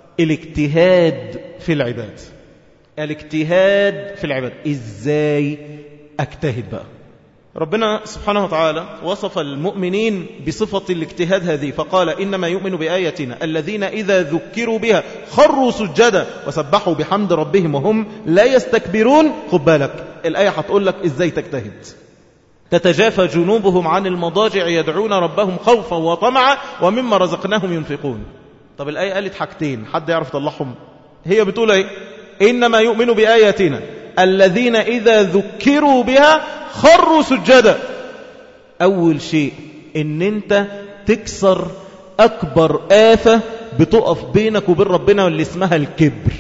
الاجتهاد في العباد. الاجتهاد في العباد، إزاي أجتهد بقى؟ ربنا سبحانه وتعالى وصف المؤمنين بصفة الاجتهاد هذه فقال إنما يؤمن بآياتنا الذين إذا ذكروا بها خروا سجدا وسبحوا بحمد ربهم وهم لا يستكبرون. خد بالك الآية هتقول لك إزاي تجتهد. تتجافى جنوبهم عن المضاجع يدعون ربهم خوفا وطمعا ومما رزقناهم ينفقون. طب الآية قالت حاجتين، حد يعرف يطلعهم؟ هي بتقول ايه؟ إنما يؤمن بآياتنا الذين إذا ذكروا بها خروا سجدا. أول شيء إن أنت تكسر أكبر آفة بتقف بينك وبين ربنا واللي اسمها الكبر.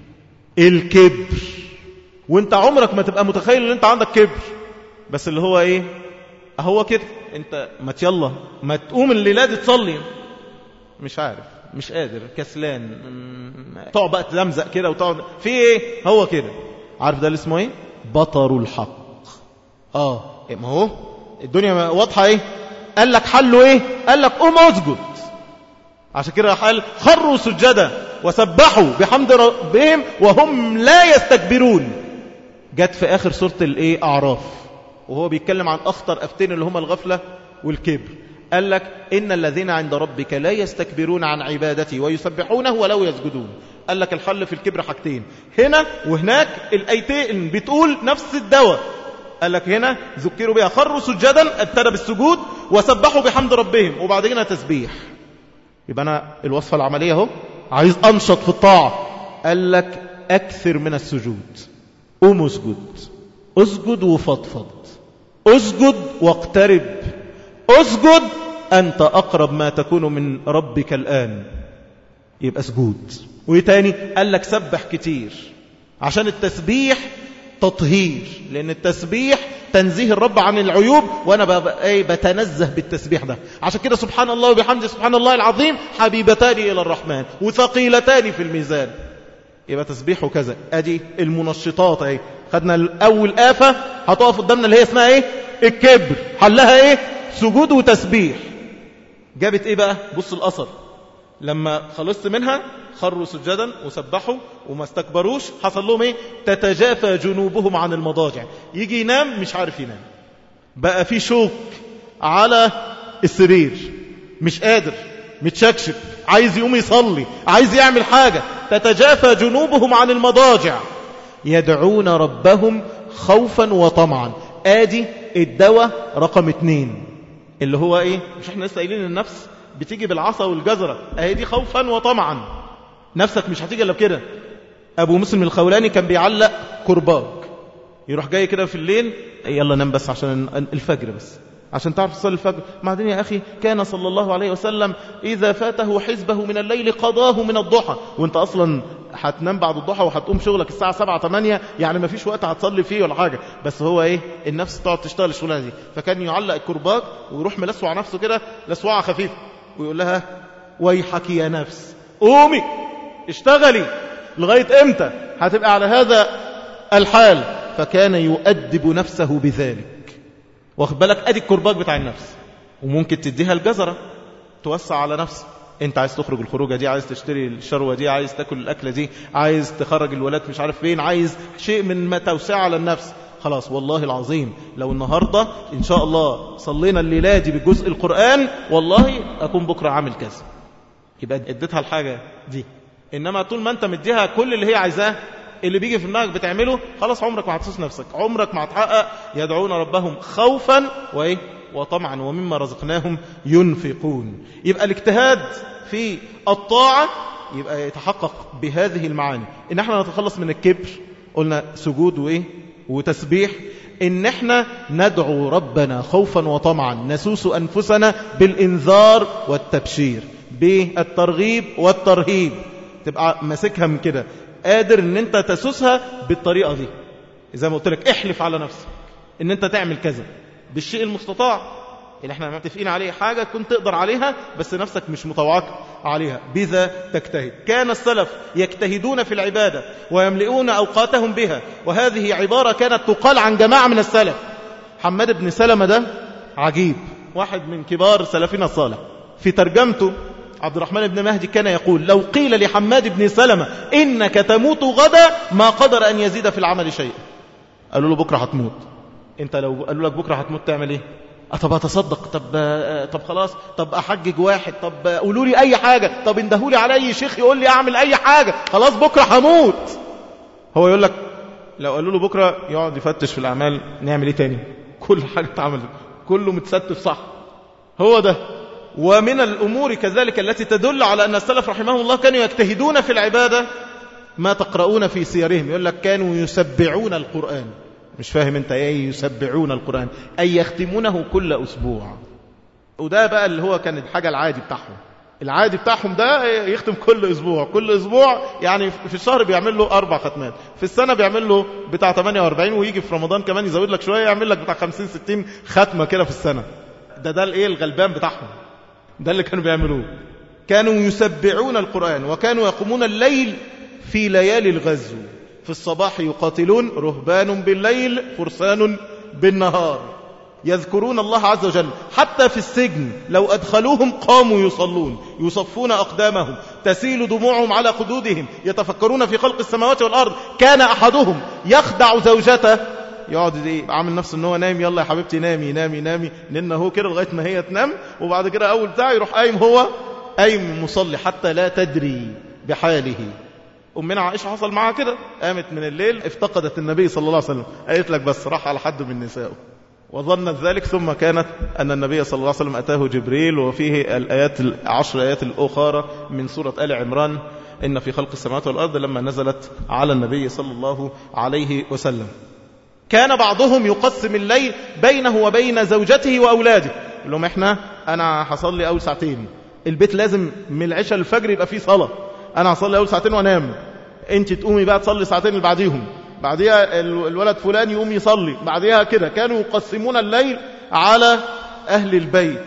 الكبر، وانت عمرك ما تبقى متخيل ان انت عندك كبر، بس اللي هو ايه؟ هو كده انت ما يلا ما تقوم الليلة دي تصلي، مش عارف، مش قادر، كسلان، تقعد بقى تلمزق كده وتقعد في ايه؟ هو كده. عارف ده اللي اسمه ايه؟ بطر الحق. ما هو الدنيا واضحة ايه؟ قال لك حله ايه؟ قال لك قوم اسجد. عشان كده قال خروا سجدا وسبحوا بحمد ربهم وهم لا يستكبرون. جت في آخر سورة الايه؟ أعراف، وهو بيتكلم عن أخطر أفتين اللي هم الغفلة والكبر. قال لك إن الذين عند ربك لا يستكبرون عن عبادته ويسبحونه ولو يسجدون. قال لك الحل في الكبر حاجتين، هنا وهناك الآيتين بتقول نفس الدواء. قال لك هنا ذكروا بها خروا سجدا، ابتدى بالسجود، وسبحوا بحمد ربهم، وبعد كده تسبيح. يبقى أنا الوصفة العملية اهو، عايز أنشط في الطاعة. قال لك أكثر من السجود، قوم اسجد، اسجد وفضفض، اسجد واقترب، اسجد أنت أقرب ما تكون من ربك الآن. يبقى سجود. وتاني قال لك سبح كتير، عشان التسبيح تطهير، لأن التسبيح تنزيه الرب عن العيوب، وأنا بتنزه بالتسبيح ده. عشان كده سبحان الله وبحمده سبحان الله العظيم حبيبتان إلى الرحمن وثقيلتان في الميزان. يبقى تسبيح وكذا. أدي المنشطات اهي. خدنا الأول آفة هتقف قدامنا اللي هي اسمها ايه؟ الكبر. حلها ايه؟ سجود وتسبيح. جابت ايه بقى؟ بص الأثر. لما خلصت منها خروا سجدا وسبحوا وما استكبروش، حصل لهم ايه؟ تتجافى جنوبهم عن المضاجع. يجي ينام مش عارف ينام، بقى في شوك على السرير، مش قادر، متشكشك، عايز يقوم يصلي، عايز يعمل حاجة. تتجافى جنوبهم عن المضاجع يدعون ربهم خوفا وطمعا. ادي الدواء رقم 2 اللي هو ايه؟ مش احنا لسه قايلين النفس بتيجي بالعصا والجزرة، اهي دي خوفا وطمعا. نفسك مش هتيجي الا بكده. ابو مسلم الخولاني كان بيعلق كرباج، يروح جاي كده في الليل، يلا نام بس عشان الفجر، بس عشان تعرف تصلي الفجر. بعدين يا أخي كان صلى الله عليه وسلم إذا فاته حزبه من الليل قضاه من الضحى. وانت أصلا هتنام بعد الضحى وهتقوم شغلك الساعة 7-8، يعني ما فيش وقت هتصلي فيه ولا حاجة. بس هو ايه؟ النفس تقعد تشتغل الشغلانة دي. فكان يعلق الكرباج ويروح ملسوع نفسه كده لسوعة خفيفة ويقول لها ويحك يا نفس قومي اشتغلي، لغاية امتى هتبقى على هذا الحال؟ فكان يؤدب نفسه بذلك. واخد بالك؟ ادي الكرباج بتاع النفس. وممكن تديها الجزرة توسع على نفسك. انت عايز تخرج الخروجة دي، عايز تشتري الشروة دي، عايز تاكل الأكلة دي، عايز تخرج الولاد مش عارف فين، عايز شيء من ما توسع على النفس. خلاص والله العظيم لو النهاردة إن شاء الله صلينا الليلة دي بجزء القرآن، والله أكون بكرة عامل كذا. يبقى اديتها الحاجة دي. إنما طول ما أنت مديها كل اللي هي عايزاه، اللي بيجي في دماغك بتعمله، خلاص عمرك ما هتسوس نفسك، عمرك ما هتحقق. يدعون ربهم خوفا وطمعا ومما رزقناهم ينفقون. يبقى الاجتهاد في الطاعة يبقى يتحقق بهذه المعاني. إن احنا نتخلص من الكبر، قلنا سجود وتسبيح. إن احنا ندعو ربنا خوفا وطمعا، نسوس أنفسنا بالإنذار والتبشير، بالترغيب والترهيب. تبقى ماسكها من كده، قادر ان انت تسوسها بالطريقة دي. زي ما قلت لك احلف على نفسك ان انت تعمل كذا بالشيء المستطاع اللي احنا متفقين عليه، حاجة كنت تقدر عليها بس نفسك مش مطوعك عليها، بذا تجتهد. كان السلف يجتهدون في العبادة ويملئون أوقاتهم بها، وهذه عبارة كانت تقال عن جماعة من السلف. حماد بن سلمة ده عجيب، واحد من كبار سلفنا الصالح. في ترجمته عبد الرحمن بن مهدي كان يقول لو قيل لحماد بن سلمة إنك تموت غدا ما قدر أن يزيد في العمل شيء. قالوا له بكرة هتموت، انت لو قالوا لك بكرة هتموت تعمل ايه؟ طب هتصدق، طب خلاص، طب احجج واحد، طب قولوا لي اي حاجة، طب اندهولي على اي شيخ يقول لي اعمل اي حاجة، خلاص بكرة هموت. هو يقول لك لو قالوا له بكرة يقعد يفتش في الأعمال، نعمل ايه تاني؟ كل حاجة اتعملت، كله متستف صح. هو ده. ومن الأمور كذلك التي تدل على أن السلف رحمه الله كانوا يجتهدون في العبادة ما تقرؤون في سيرهم. يقول لك كانوا يسبعون القرآن. مش فاهم انت ايه يسبعون القرآن؟ أي يختمونه كل أسبوع. وده بقى اللي هو كان الحاجة العادي بتاعهم. العادي بتاعهم ده يختم كل أسبوع، كل أسبوع يعني في الشهر بيعمل له 4 ختمات، في السنة بيعمل له بتاع 48، ويجي في رمضان كمان يزود لك شوية يعمل لك بتاع 50-60 ختمة كده في السنة. ده الايه الغلبان بتاعهم، ده اللي كانوا بيعملوه. كانوا يسبعون القرآن، وكانوا يقومون الليل في ليالي الغزو. في الصباح يقاتلون، رهبان بالليل فرسان بالنهار، يذكرون الله عز وجل. حتى في السجن لو أدخلوهم قاموا يصلون، يصفون أقدامهم، تسيل دموعهم على خدودهم، يتفكرون في خلق السماوات والأرض. كان أحدهم يخدع زوجته، يقعد عامل نفسه ان هو نايم، يلا يا حبيبتي نامي نامي نامي، لأنه هو كده لغاية ما هي تنام، وبعد كده أول بتاع يروح قايم، هو قايم مصلي حتى لا تدري بحاله. أمنا عائشة حصل معها كده، قامت من الليل افتقدت النبي صلى الله عليه وسلم، قالت لك بس راح على حد من نسائه وظنت ذلك. ثم كانت أن النبي صلى الله عليه وسلم أتاه جبريل، وفيه الآيات 10 آيات الأخرى من سورة آل عمران، إن في خلق السماوات والأرض، لما نزلت على النبي صلى الله عليه وسلم. كان بعضهم يقسم الليل بينه وبين زوجته وأولاده، يقول لهم أنا هصلي أول ساعتين، البيت لازم من العشاء للفجر يبقى فيه صلاة، أنا هصلي أول ساعتين وأنام، أنت تقومي بقى تصلي ساعتين اللي بعديهم، بعدها الولد فلان يقوم يصلي، بعدها كده. كانوا يقسمون الليل على أهل البيت.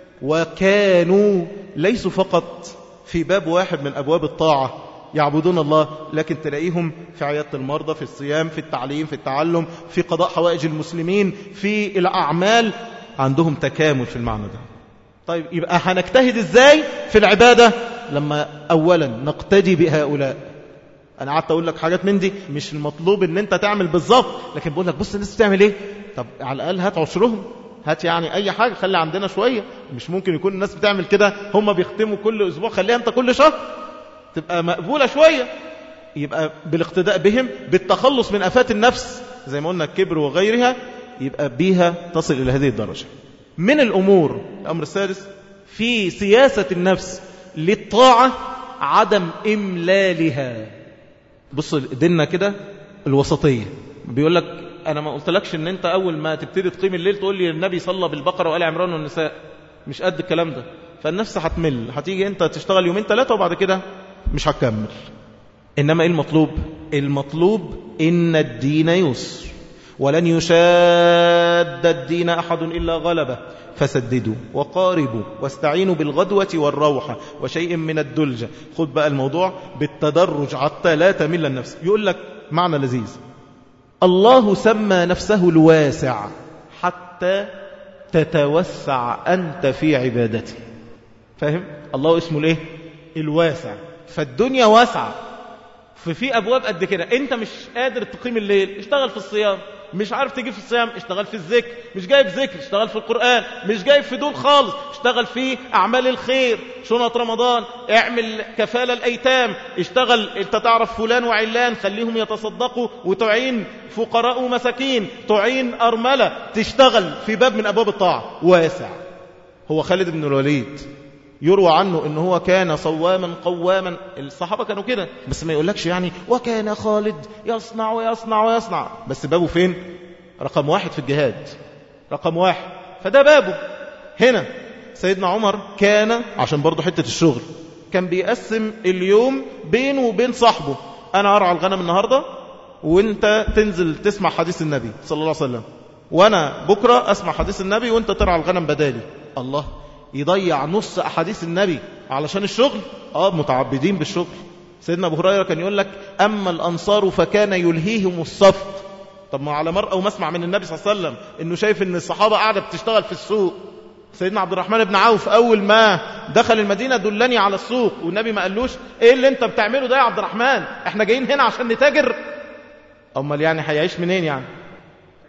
وكانوا ليسوا فقط في باب واحد من أبواب الطاعة يعبدون الله، لكن تلاقيهم في عيادة المرضى، في الصيام، في التعليم، في التعلم، في قضاء حوائج المسلمين، في الأعمال، عندهم تكامل في المعنى ده. طيب يبقى هنجتهد ازاي في العبادة؟ لما أولا نقتدي بهؤلاء. أنا قعدت أقول لك حاجات من دي، مش المطلوب ان انت تعمل بالظبط، لكن بقول لك بص الناس بتعمل ايه، طب على الأقل هات عشرهم، هات يعني أي حاجة، خلي عندنا شوية. مش ممكن يكون الناس بتعمل كده، هم بيختموا كل أسبوع، خليها أنت كل شهر تبقى مقبولة شوية. يبقى بالاقتداء بهم، بالتخلص من آفات النفس زي ما قلنا الكبر وغيرها، يبقى بيها تصل إلى هذه الدرجة. من الأمور، الأمر السادس في سياسة النفس للطاعة، عدم إملالها. بص ديننا كده الوسطية، بيقول لك أنا ما قلتلكش أن أنت أول ما تبتدي تقيم الليل تقول لي النبي صلى بالبقرة وآل عمران والنساء، مش قد الكلام ده. فالنفس هتمل، هتيجي أنت تشتغل 2-3 وبعد كده مش هتكمل. إنما إيه المطلوب؟ المطلوب إن الدين يسر، ولن يشاد الدين أحد إلا غلبه، فسددوا وقاربوا واستعينوا بالغدوة والروحة وشيء من الدلجة. خد بقى الموضوع بالتدرج حتى لا تمل النفس. يقول لك معنى لذيذ، الله سمى نفسه الواسع حتى تتوسع أنت في عبادته. فاهم؟ الله اسمه الايه؟ الواسع. فالدنيا واسعة، في أبواب قد كده. أنت مش قادر تقيم الليل، اشتغل في الصيام. مش عارف تجيب في الصيام، اشتغل في الذكر. مش جايب ذكر، اشتغل في القرآن. مش جايب في دول خالص، اشتغل في أعمال الخير، شنط رمضان، اعمل كفالة الأيتام، اشتغل. انت تعرف فلان وعلان، خليهم يتصدقوا وتعين فقراء ومساكين، تعين أرملة، تشتغل في باب من أبواب الطاعة واسع. هو خالد بن الوليد يروى عنه إنه هو كان صواما قواما. الصحابة كانوا كده، بس ما يقولكش يعني وكان خالد يصنع ويصنع ويصنع، بس بابه فين؟ رقم 1 في الجهاد، رقم 1، فده بابه. هنا سيدنا عمر كان عشان برضو حتة الشغل، كان بيقسم اليوم بينه وبين صاحبه، أنا أرعى الغنم النهاردة وانت تنزل تسمع حديث النبي صلى الله عليه وسلم، وانا بكرة اسمع حديث النبي وانت ترعى الغنم بدالي. الله، يضيع نص أحاديث النبي علشان الشغل. متعبدين بالشغل. سيدنا أبو هريرة كان يقول لك أما الأنصار فكان يلهيهم الصفق. طب ما على مرأة ومسمع من النبي صلى الله عليه وسلم إنه شايف إن الصحابة قاعدة بتشتغل في السوق. سيدنا عبد الرحمن بن عوف أول ما دخل المدينة دلني على السوق، والنبي ما قالوش إيه اللي أنت بتعمله ده يا عبد الرحمن، إحنا جايين هنا عشان نتاجر. أمال يعني هيعيش منين يعني؟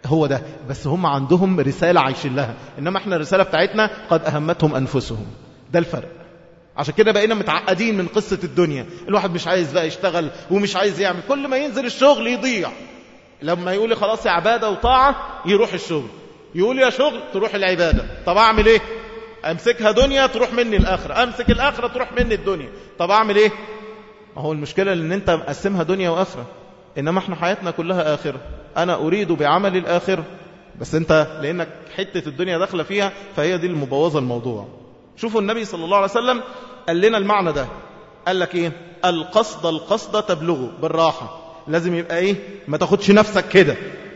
هو ده، بس هم عندهم رسالة عايشين لها، إنما احنا الرسالة بتاعتنا قد أهمتهم أنفسهم. ده الفرق. عشان كده بقينا متعقدين من قصة الدنيا. الواحد مش عايز بقى يشتغل ومش عايز يعمل، كل ما ينزل الشغل يضيع. لما يقول خلاص يا عبادة وطاعة يروح الشغل، يقول يا شغل تروح العبادة. طب أعمل إيه؟ أمسكها دنيا تروح مني الآخرة، أمسك الآخرة تروح مني الدنيا. طب أعمل إيه؟ ما هو المشكلة إن أنت مقسمها دنيا وآخرة، إنما إحنا حياتنا كلها آخرة. أنا أريد بعمل الآخرة، بس أنت لأنك حتة الدنيا داخلة فيها، فهي دي المبوظة الموضوع. شوفوا النبي صلى الله عليه وسلم قال لنا المعنى ده، قال لك إيه؟ القصد تبلغه بالراحة. لازم يبقى إيه؟ ما تاخدش نفسك كده.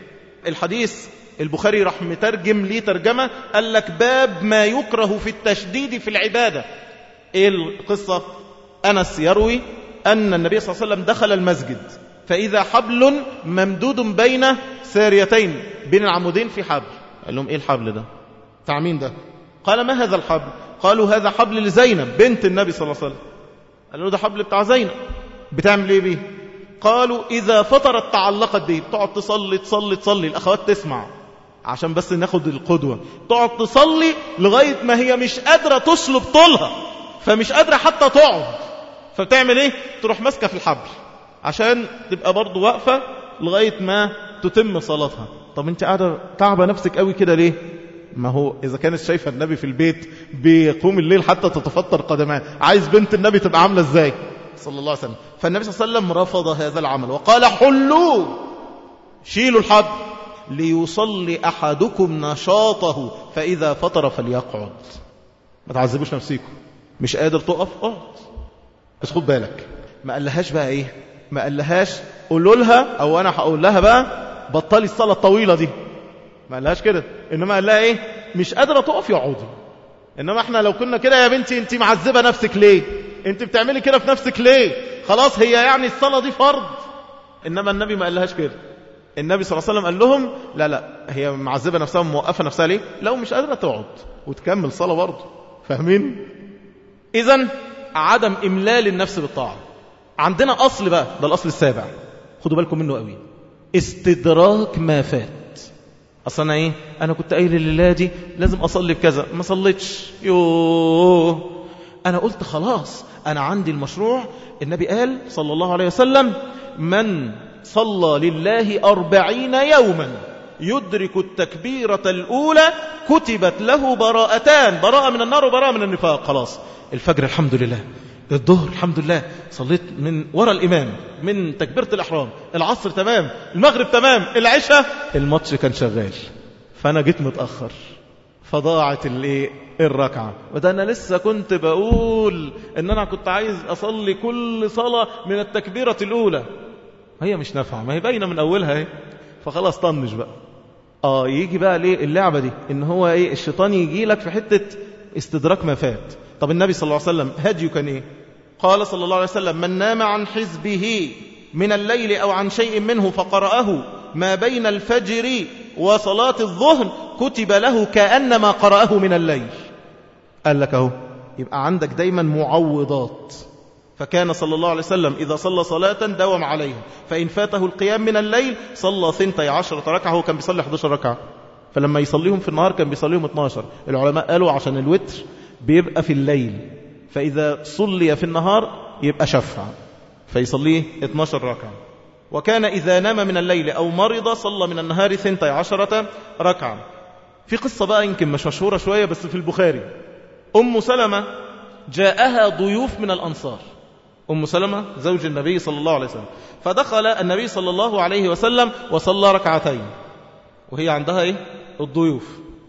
الحديث البخاري راح مترجم ليه ترجمة، قال لك باب ما يكره في التشديد في العبادة. إيه القصة؟ أنس يروي أن النبي صلى الله عليه وسلم دخل المسجد فإذا حبل ممدود بين ساريتين، بين العمودين في حبل. قال لهم إيه الحبل ده؟ بتاع مين ده؟ قال ما هذا الحبل؟ قالوا هذا حبل لزينب بنت النبي صلى الله عليه وسلم. قال له ده حبل بتاع زينب، بتعمل ايه بيه؟ قالوا إذا فطرت تعلقت به. تقعد تصلي الأخوات تسمع عشان بس ناخد القدوة. تقعد تصلي لغاية ما هي مش قادرة تسلب طولها، فمش قادرة حتى تقعد، فبتعمل ايه؟ تروح ماسكة في الحبل عشان تبقى برضو واقفة لغاية ما تتم صلاتها. طب انت قاعدة تعبى نفسك قوي كده ليه؟ ما هو إذا كانت شايفة النبي في البيت بيقوم الليل حتى تتفطر قدماه، عايز بنت النبي تبقى عاملة ازاي صلى الله عليه وسلم؟ فالنبي صلى الله عليه وسلم رفض هذا العمل وقال حلوا، شيلوا الحبل ليصلي أحدكم نشاطه فإذا فطر فليقعد. ما تعذبوش نفسيكم، مش قادر تقف اقعد. بس خد بالك، ما قالهاش بقى ايه؟ ما قالهاش قولوا لها، او انا هقول لها بقى بطلي الصلاة الطويلة دي، ما قالهاش كده. انما قال لها ايه؟ مش قادرة تقف يقعدي. انما احنا لو كنا كده، يا بنتي انت معذبة نفسك ليه؟ انت بتعملي كده في نفسك ليه؟ خلاص هي يعني الصلاة دي فرض. انما النبي ما قالهاش كده. النبي صلى الله عليه وسلم قال لهم لا هي معذبة نفسها موقفة نفسها ليه؟ لو مش قادرة تقعد وتكمل صلاة برضه. فاهمين؟ إذن عدم إملال النفس بالطاعة. عندنا أصل بقى، ده الأصل السابع، خدوا بالكم منه قوي، استدراك ما فات. أصلا إيه؟ أنا كنت قايل لله دي لازم أصلي بكذا، ما صليتش، يوه أنا قلت خلاص أنا عندي المشروع. النبي قال صلى الله عليه وسلم من صلى لله 40 يوما يدرك التكبيرة الأولى كتبت له براءتان، براءة من النار وبراءة من النفاق. خلاص الفجر الحمد لله، الظهر الحمد لله صليت من وراء الإمام من تكبيرة الإحرام، العصر تمام، المغرب تمام، العشاء الماتش كان شغال، فأنا جيت متأخر فضاعت الركعة. وده أنا لسه كنت بقول إن أنا كنت عايز أصلي كل صلاة من التكبيرة الأولى، هي مش نافعة، ما هي باينة من أولها هي. فخلاص طنش بقى. يجي بقى ليه اللعبة دي، إن هو الشيطان يجي لك في حتة استدراك ما فات. طب النبي صلى الله عليه وسلم هديه كان ايه؟ قال صلى الله عليه وسلم من نام عن حزبه من الليل أو عن شيء منه فقرأه ما بين الفجر وصلاة الظهر كتب له كأنما قرأه من الليل. قال لك اهو، يبقى عندك دايما معوضات. فكان صلى الله عليه وسلم إذا صلى صلاة داوم عليها، فإن فاته القيام من الليل صلى 12 ركعة. هو كان بيصلي 11 ركعة، فلما يصليهم في النهار كان بيصليهم 12. العلماء قالوا عشان الوتر بيبقى في الليل، فإذا صلي في النهار يبقى شفع، فيصليه 12 ركعة. وكان إذا نام من الليل أو مرض صلى من النهار 12 ركعة. في قصة بقى يمكن مش مشهورة شوية بس في البخاري. أم سلمة جاءها ضيوف من الأنصار، أم سلمة زوج النبي صلى الله عليه وسلم، فدخل النبي صلى الله عليه وسلم وصلى ركعتين وهي عندها الضيوف،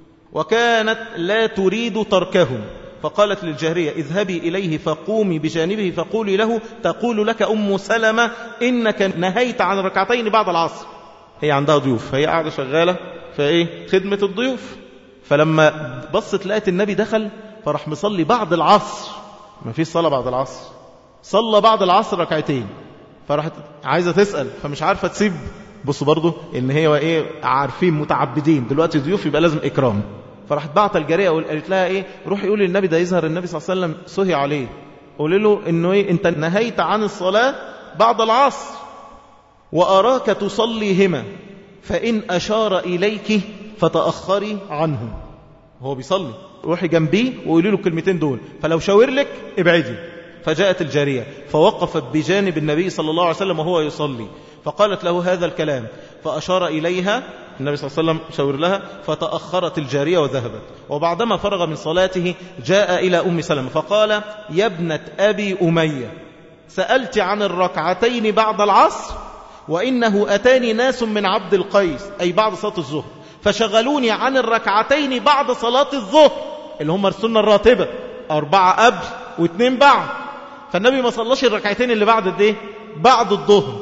وكانت لا تريد تركهم، فقالت للجارية اذهبي إليه فقومي بجانبه فقولي له تقول لك أم سلمة إنك نهيت عن ركعتين بعد العصر. هي عندها ضيوف، فهي قاعدة شغالة خدمة الضيوف. فلما بصت لقت النبي دخل فرح مصلي بعد العصر، ما فيش صلاة بعد العصر، صلى بعد العصر ركعتين، فرحت عايزة تسأل فمش عارفة تسيب. بصوا برضو ان هي عارفين متعبدين دلوقتي ضيوف يبقى لازم إكرام. فرحت بعت الجارية وقالت لها روحي قولي للنبي ده يظهر النبي صلى الله عليه وسلم سهي عليه، قولي له انه انت نهيت عن الصلاة بعد العصر وأراك تصليهما فإن أشار إليك فتأخري عنه. هو بيصلي، روحي جنبيه وقولي له الكلمتين دول، فلو شاور لك ابعدي. فجاءت الجارية فوقفت بجانب النبي صلى الله عليه وسلم وهو يصلي، فقالت له هذا الكلام، فأشار إليها النبي صلى الله عليه وسلم، شاور لها، فتأخرت الجارية وذهبت. وبعدما فرغ من صلاته جاء إلى أم سلمة فقال: يا ابنة أبي أمية، سألت عن الركعتين بعد العصر، وإنه أتاني ناس من عبد القيس، أي بعد صلاة الظهر، فشغلوني عن الركعتين بعد صلاة الظهر اللي هم السنة الراتبة، 4 قبل و2 بعد. فالنبي ما صلاش الركعتين اللي بعد الظهر،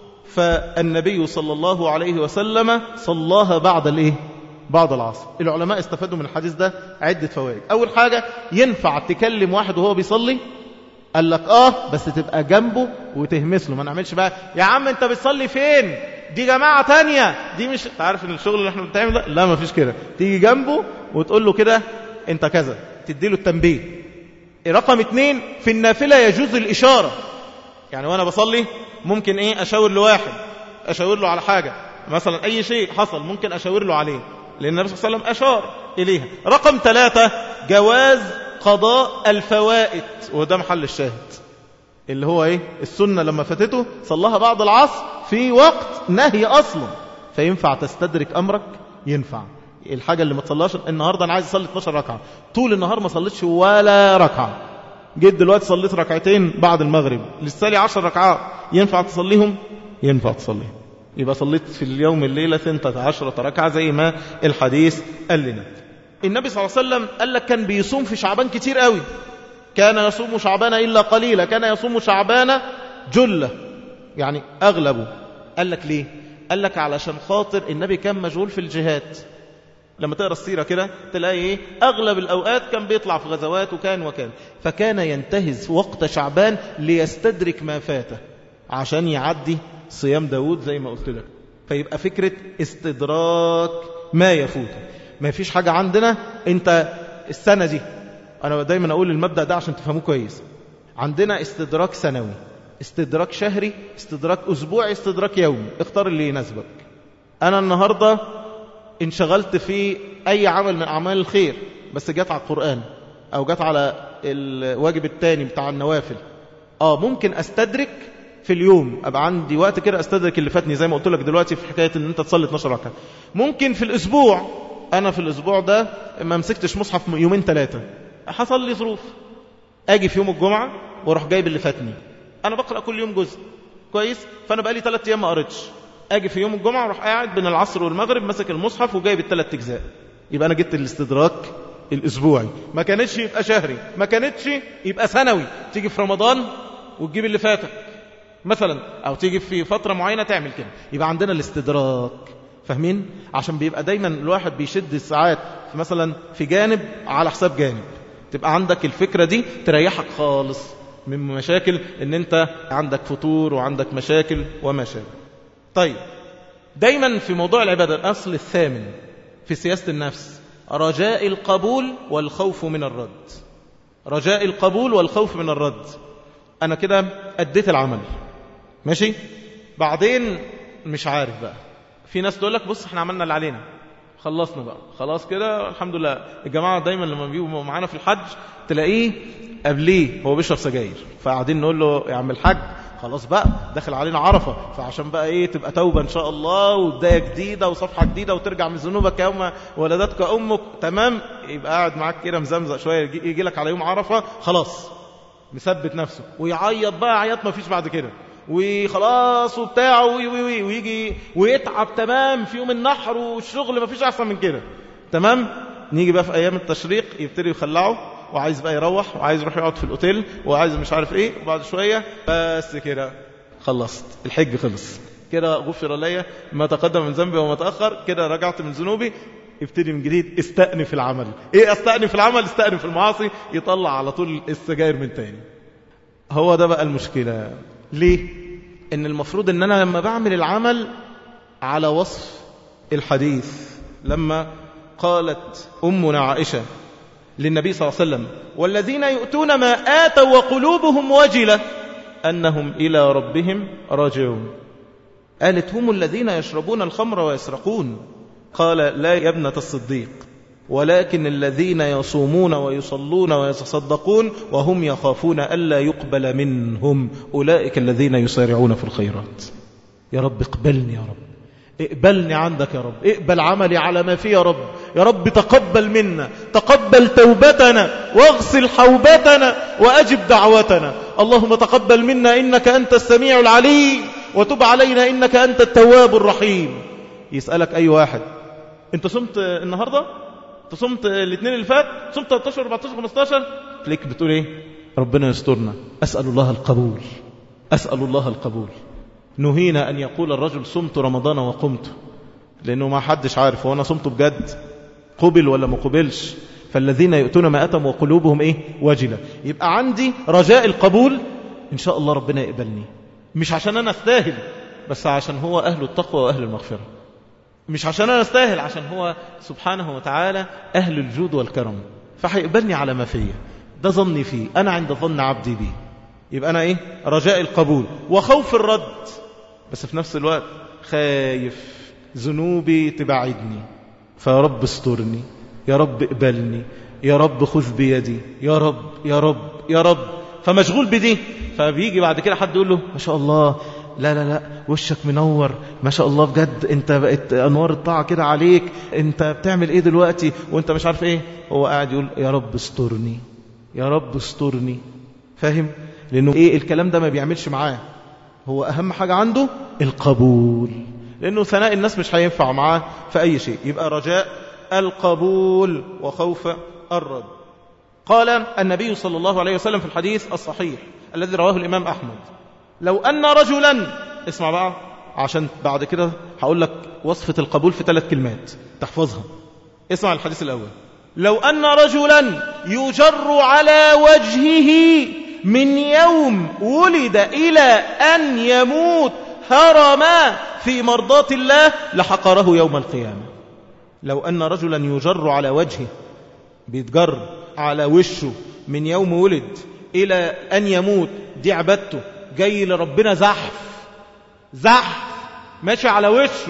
فالنبي صلى الله عليه وسلم صلاها بعد العصر. العلماء استفادوا من الحديث ده عدة فوائد. أول حاجة، ينفع تكلم واحد وهو بيصلي؟ قال لك بس تبقى جنبه وتهمس له، ما نعملش بقى يا عم انت بتصلي فين، دي جماعة تانية، دي مش تعرف ان الشغل اللي احنا بنتعمل ده، لا ما فيش كده. تيجي جنبه وتقول له كده انت كذا، تدي له التنبيه. رقم 2، في النافلة يجوز الإشارة. يعني وانا بصلي ممكن اشاور لواحد، اشاور له على حاجة مثلا، اي شيء حصل ممكن اشاور له عليه، لان النبي صلى الله عليه وسلم اشار اليها. رقم 3، جواز قضاء الفوائد، وده محل الشاهد اللي هو السنة لما فاتته صلاها بعد العصر في وقت نهي أصلا، فينفع تستدرك أمرك. ينفع الحاجة اللي ما تصلاش النهاردة، أنا عايز أصلي 12 ركعة، طول النهار ما صليتش ولا ركعة، جيت دلوقتي صليت ركعتين بعد المغرب، لسه لي 10 ركعات، ينفع تصليهم؟ ينفع تصليهم. يبقى صليت في اليوم الليلة 12 ركعة زي ما الحديث قال لنا. النبي صلى الله عليه وسلم قال لك كان بيصوم في شعبان كتير قوي، كان يصوم شعبان إلا قليلا، كان يصوم شعبان جلة، يعني أغلبه. قال لك ليه؟ قال لك علشان خاطر النبي كان مشغول في الجهاد. لما تقرأ السيرة كده تلاقي أغلب الأوقات كان بيطلع في غزوات وكان فكان ينتهز وقت شعبان ليستدرك ما فاته عشان يعدي صيام داود زي ما قلت لك. فيبقى فكرة استدراك ما يفوته. ما فيش حاجة عندنا انت السنة دي، أنا دايما أقول المبدأ ده عشان تفهموه كويس، عندنا استدراك سنوي، استدراك شهري، استدراك أسبوعي، استدراك يومي، اختار اللي يناسبك. أنا النهاردة انشغلت في أي عمل من أعمال الخير، بس جت على القرآن أو جت على الواجب التاني بتاع النوافل، ممكن أستدرك في اليوم، أبقى عندي وقت كده أستدرك اللي فاتني، زي ما قلت لك دلوقتي في حكاية أن أنت تصلي 12 ركعة. ممكن في الأسبوع، أنا في الأسبوع ده ما مسكتش مصحف 2-3، حصل لي ظروف، أجي في يوم الجمعة وأروح جايب اللي فاتني. أنا بقرأ كل يوم جزء كويس، فأنا بقالي 3 أيام ما قريتش، أجي في يوم الجمعة وأروح قاعد بين العصر والمغرب مسك المصحف وجايب ال3 أجزاء، يبقى أنا جبت الاستدراك الأسبوعي. ما كانتش يبقى شهري، ما كانتش يبقى سنوي، تيجي في رمضان وتجيب اللي فاتك مثلا، أو تيجي في فترة معينة تعمل كده. يبقى عندنا الاستدراك، فاهمين؟ عشان بيبقى دايما الواحد بيشد الساعات في مثلا في جانب على حساب جانب، تبقى عندك الفكرة دي تريحك خالص من مشاكل ان انت عندك فطور وعندك مشاكل وما شابه. طيب، دايما في موضوع العبادة الأصل الثامن في سياسة النفس رجاء القبول والخوف من الرد. رجاء القبول والخوف من الرد. أنا كده أديت العمل ماشي، بعدين مش عارف بقى، في ناس تقول لك بص احنا عملنا اللي علينا، خلصنا بقى خلاص كده الحمد لله. الجماعة دايما لما بيجوا معانا في الحج تلاقيه قبليه هو بيشرب سجاير، فقاعدين نقول له يا عم الحج خلاص بقى داخل علينا عرفة، فعشان بقى تبقى توبة إن شاء الله وبداية جديدة وصفحة جديدة وترجع من ذنوبك يوم ولدتك أمك، تمام، يبقى قاعد معاك كده مزمزق شوية، يجي لك على يوم عرفة خلاص مثبت نفسه ويعيط بقى عيط ما فيش بعد كده وخلاص وبتاعه ويجي ويتعب تمام في يوم النحر والشغل ما فيش أحسن من كده، تمام. نيجي بقى في أيام التشريق يبتدي يخلعه وعايز بقى يروح وعايز يروح يقعد في الأوتيل وعايز مش عارف ايه، وبعد شوية بس كده خلصت الحج، خلص كده، غفر لي ما تقدم من ذنبي وما تأخر، كده رجعت من ذنوبي، ابتدي من جديد، استأنف العمل. ايه استأنف العمل؟ استأنف المعاصي، يطلع على طول السجاير من تاني. هو ده بقى المشكلة. ليه؟ ان المفروض ان انا لما بعمل العمل على وصف الحديث، لما قالت أمنا عائشة للنبي صلى الله عليه وسلم والذين يؤتون ما آتوا وقلوبهم وجلة أنهم إلى ربهم راجعون، قالت هم الذين يشربون الخمر ويسرقون. قال لا يا ابنة الصديق، ولكن الذين يصومون ويصلون ويتصدقون وهم يخافون ألا يقبل منهم أولئك الذين يسارعون في الخيرات. يا رب اقبلني، يا رب اقبلني عندك، يا رب اقبل عملي على ما فيه، يا رب يا رب تقبل منا، تقبل توبتنا واغسل حوبتنا وأجب دعوتنا. اللهم تقبل منا إنك أنت السميع العليم وتب علينا إنك أنت التواب الرحيم. يسألك أي واحد أنت صمت النهاردة؟ أنت صمت الاثنين اللي فات؟ صمت 13 14 15؟ تلاقيك بتقول إيه؟ ربنا يسترنا، أسأل الله القبول، أسأل الله القبول. نهينا أن يقول الرجل صمت رمضان وقمت، لأنه ما حدش عارف هو أنا صمت بجد قبل ولا ما قبلش. فالذين يؤتون ما أتم وقلوبهم إيه؟ وجلة. يبقى عندي رجاء القبول، إن شاء الله ربنا يقبلني، مش عشان أنا استاهل، بس عشان هو أهل التقوى وأهل المغفرة. مش عشان أنا استاهل، عشان هو سبحانه وتعالى أهل الجود والكرم، فحيقبلني على ما فيه. ده ظني فيه، أنا عند ظن عبدي بي. يبقى أنا إيه؟ رجاء القبول وخوف الرد، بس في نفس الوقت خايف ذنوبي تبعدني. فيا رب استرني، يا رب اقبلني، يا رب خذ بيدي، يا رب يا رب يا رب. فمشغول بدي، فبيجي بعد كده حد يقول له ما شاء الله، لا لا لا وشك منور ما شاء الله بجد، انت بقت انوار الطاعة كده عليك، انت بتعمل ايه دلوقتي وانت مش عارف ايه. هو قاعد يقول يا رب استرني، يا رب استرني. فاهم؟ لانه ايه الكلام ده ما بيعملش معاه، هو اهم حاجة عنده القبول، لانه ثناء الناس مش هينفع معاه في اي شيء. يبقى رجاء القبول وخوف الرد. قال النبي صلى الله عليه وسلم في الحديث الصحيح الذي رواه الإمام أحمد: لو أن رجلا، اسمع بقى عشان بعد كده هقول لك وصفة القبول في 3 كلمات تحفظها. اسمع الحديث الأول: لو أن رجلا يجر على وجهه من يوم ولد إلى أن يموت هرما في مرضاة الله لحقره يوم القيامة. لو أن رجلا يجر على وجهه، بيتجر على وشه من يوم ولد إلى أن يموت، دي عبادته، جاي لربنا زحف ماشي على وشه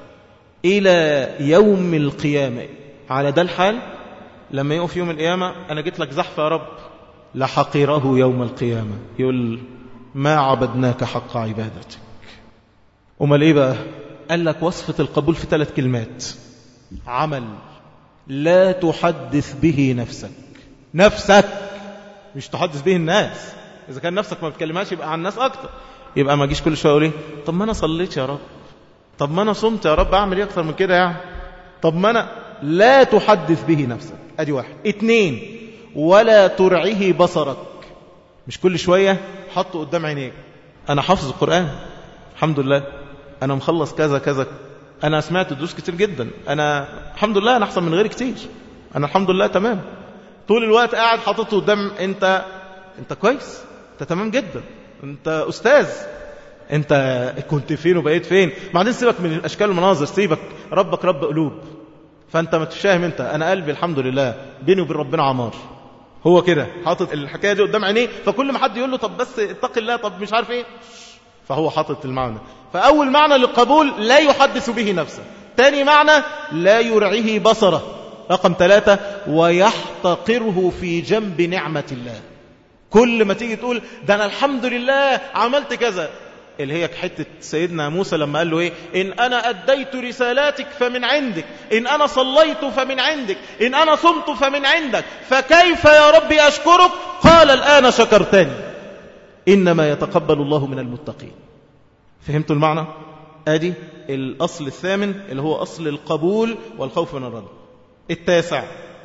إلى يوم القيامة. على ده الحال لما يقف يوم القيامة أنا جيت لك زحف يا رب، لحقره يوم القيامة، يقول ما عبدناك حق عبادتك. أمال إيه بقى؟ قال لك وصفة القبول في 3 كلمات: عمل لا تحدث به نفسك، مش تحدث به الناس. إذا كان نفسك ما بتكلمهاش يبقى عن الناس أكتر. يبقى ما جيش كل شوية أقول إيه؟ طب ما أنا صليت يا رب، طب ما أنا صمت يا رب، أعمل إيه أكتر من كده يعني؟ طب ما أنا لا تحدث به نفسك، أدي 1. 2: ولا ترعه بصرك، مش كل شوية حطه قدام عينيك. أنا حافظ القرآن الحمد لله، أنا مخلص كذا كذا، أنا سمعت دروس كتير جدا، أنا الحمد لله أنا أحسن من غيري كتير، أنا الحمد لله تمام. طول الوقت قاعد حاططه قدام، أنت كويس، أنت تمام جدا، أنت أستاذ، أنت كنت فين وبقيت فين. بعدين سيبك من الأشكال والمناظر، سيبك، ربك رب قلوب. فأنت ما تفهم، أنا قلبي الحمد لله بيني وبين ربنا عمار. هو كده حاطط الحكاية دي قدام عينيه، فكل ما حد يقول له طب بس اتق الله، طب مش عارف ايه، فهو حاطط المعنى. فأول معنى للقبول لا يحدث به نفسه. تاني معنى لا يرعيه بصره. رقم 3: ويحتقره في جنب نعمة الله. كل ما تيجي تقول ده أنا الحمد لله عملت كذا، اللي هي حتة سيدنا موسى لما قال له إيه؟ إن أنا أديت رسالاتك فمن عندك، إن أنا صليت فمن عندك، إن أنا صمت فمن عندك، فكيف يا ربي أشكرك؟ قال الآن شكرتني. إنما يتقبل الله من المتقين. فهمتوا المعنى؟ أدي الأصل الثامن اللي هو أصل القبول والخوف من الرد. 9: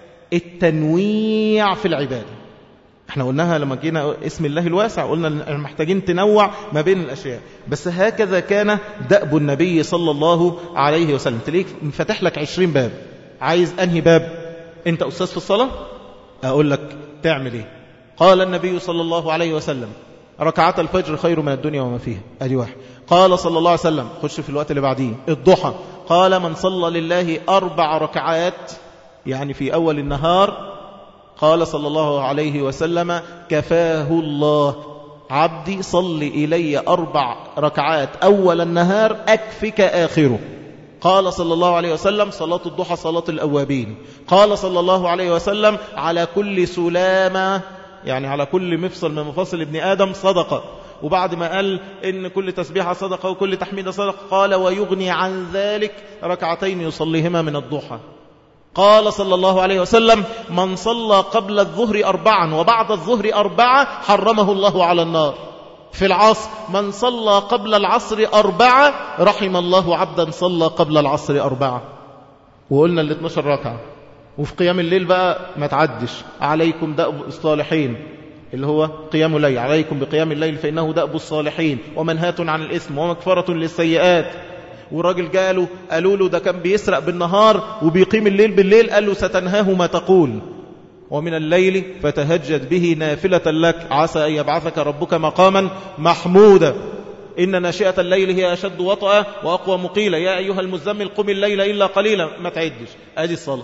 التنويع في العبادة. احنا قلناها لما جينا اسم الله الواسع، قلنا محتاجين تنوع ما بين الأشياء، بس هكذا كان دأب النبي صلى الله عليه وسلم. تليك فتح لك 20 باب، عايز أنهي باب؟ انت أستاذ في الصلاة، أقول لك تعمل ايه. قال النبي صلى الله عليه وسلم: ركعات الفجر خير من الدنيا وما فيها، أدي 1. قال صلى الله عليه وسلم، خش في الوقت اللي بعديه، الضحى، قال من صلى لله 4 ركعات يعني في أول النهار، قال صلى الله عليه وسلم: كفاه الله عبدي صل إلي 4 ركعات أول النهار أكفك آخره. قال صلى الله عليه وسلم صلاة الضحى صلاة الأوابين. قال صلى الله عليه وسلم على كل سلامة، يعني على كل مفصل من مفاصل ابن آدم صدقة. وبعد ما قال إن كل تسبيحة صدقة وكل تحميد صدقة قال ويغني عن ذلك 2 يصليهما من الضحى. قال صلى الله عليه وسلم من صلى قبل الظهر 4 وبعد الظهر 4 حرمه الله على النار. في العصر من صلى قبل العصر 4 رحم الله عبدا صلى قبل العصر 4. وقلنا 12 ركعة. وفي قيام الليل بقى ما تعدش، عليكم دأب الصالحين اللي هو قيام الليل، عليكم بقيام الليل فإنه دأب الصالحين ومنهاة عن الإثم ومكفرة للسيئات. والراجل قالوا له ده كان بيسرق بالنهار وبيقيم الليل بالليل، قال له ستنهاه ما تقول ومن الليل فتهجد به نافلة لك عسى أن يبعثك ربك مقاما محمودا إن ناشئة الليل هي أشد وطأة وأقوى مقيلة يا أيها المزمل قم الليل إلا قليلا. ما تعدش، أدي الصلاة.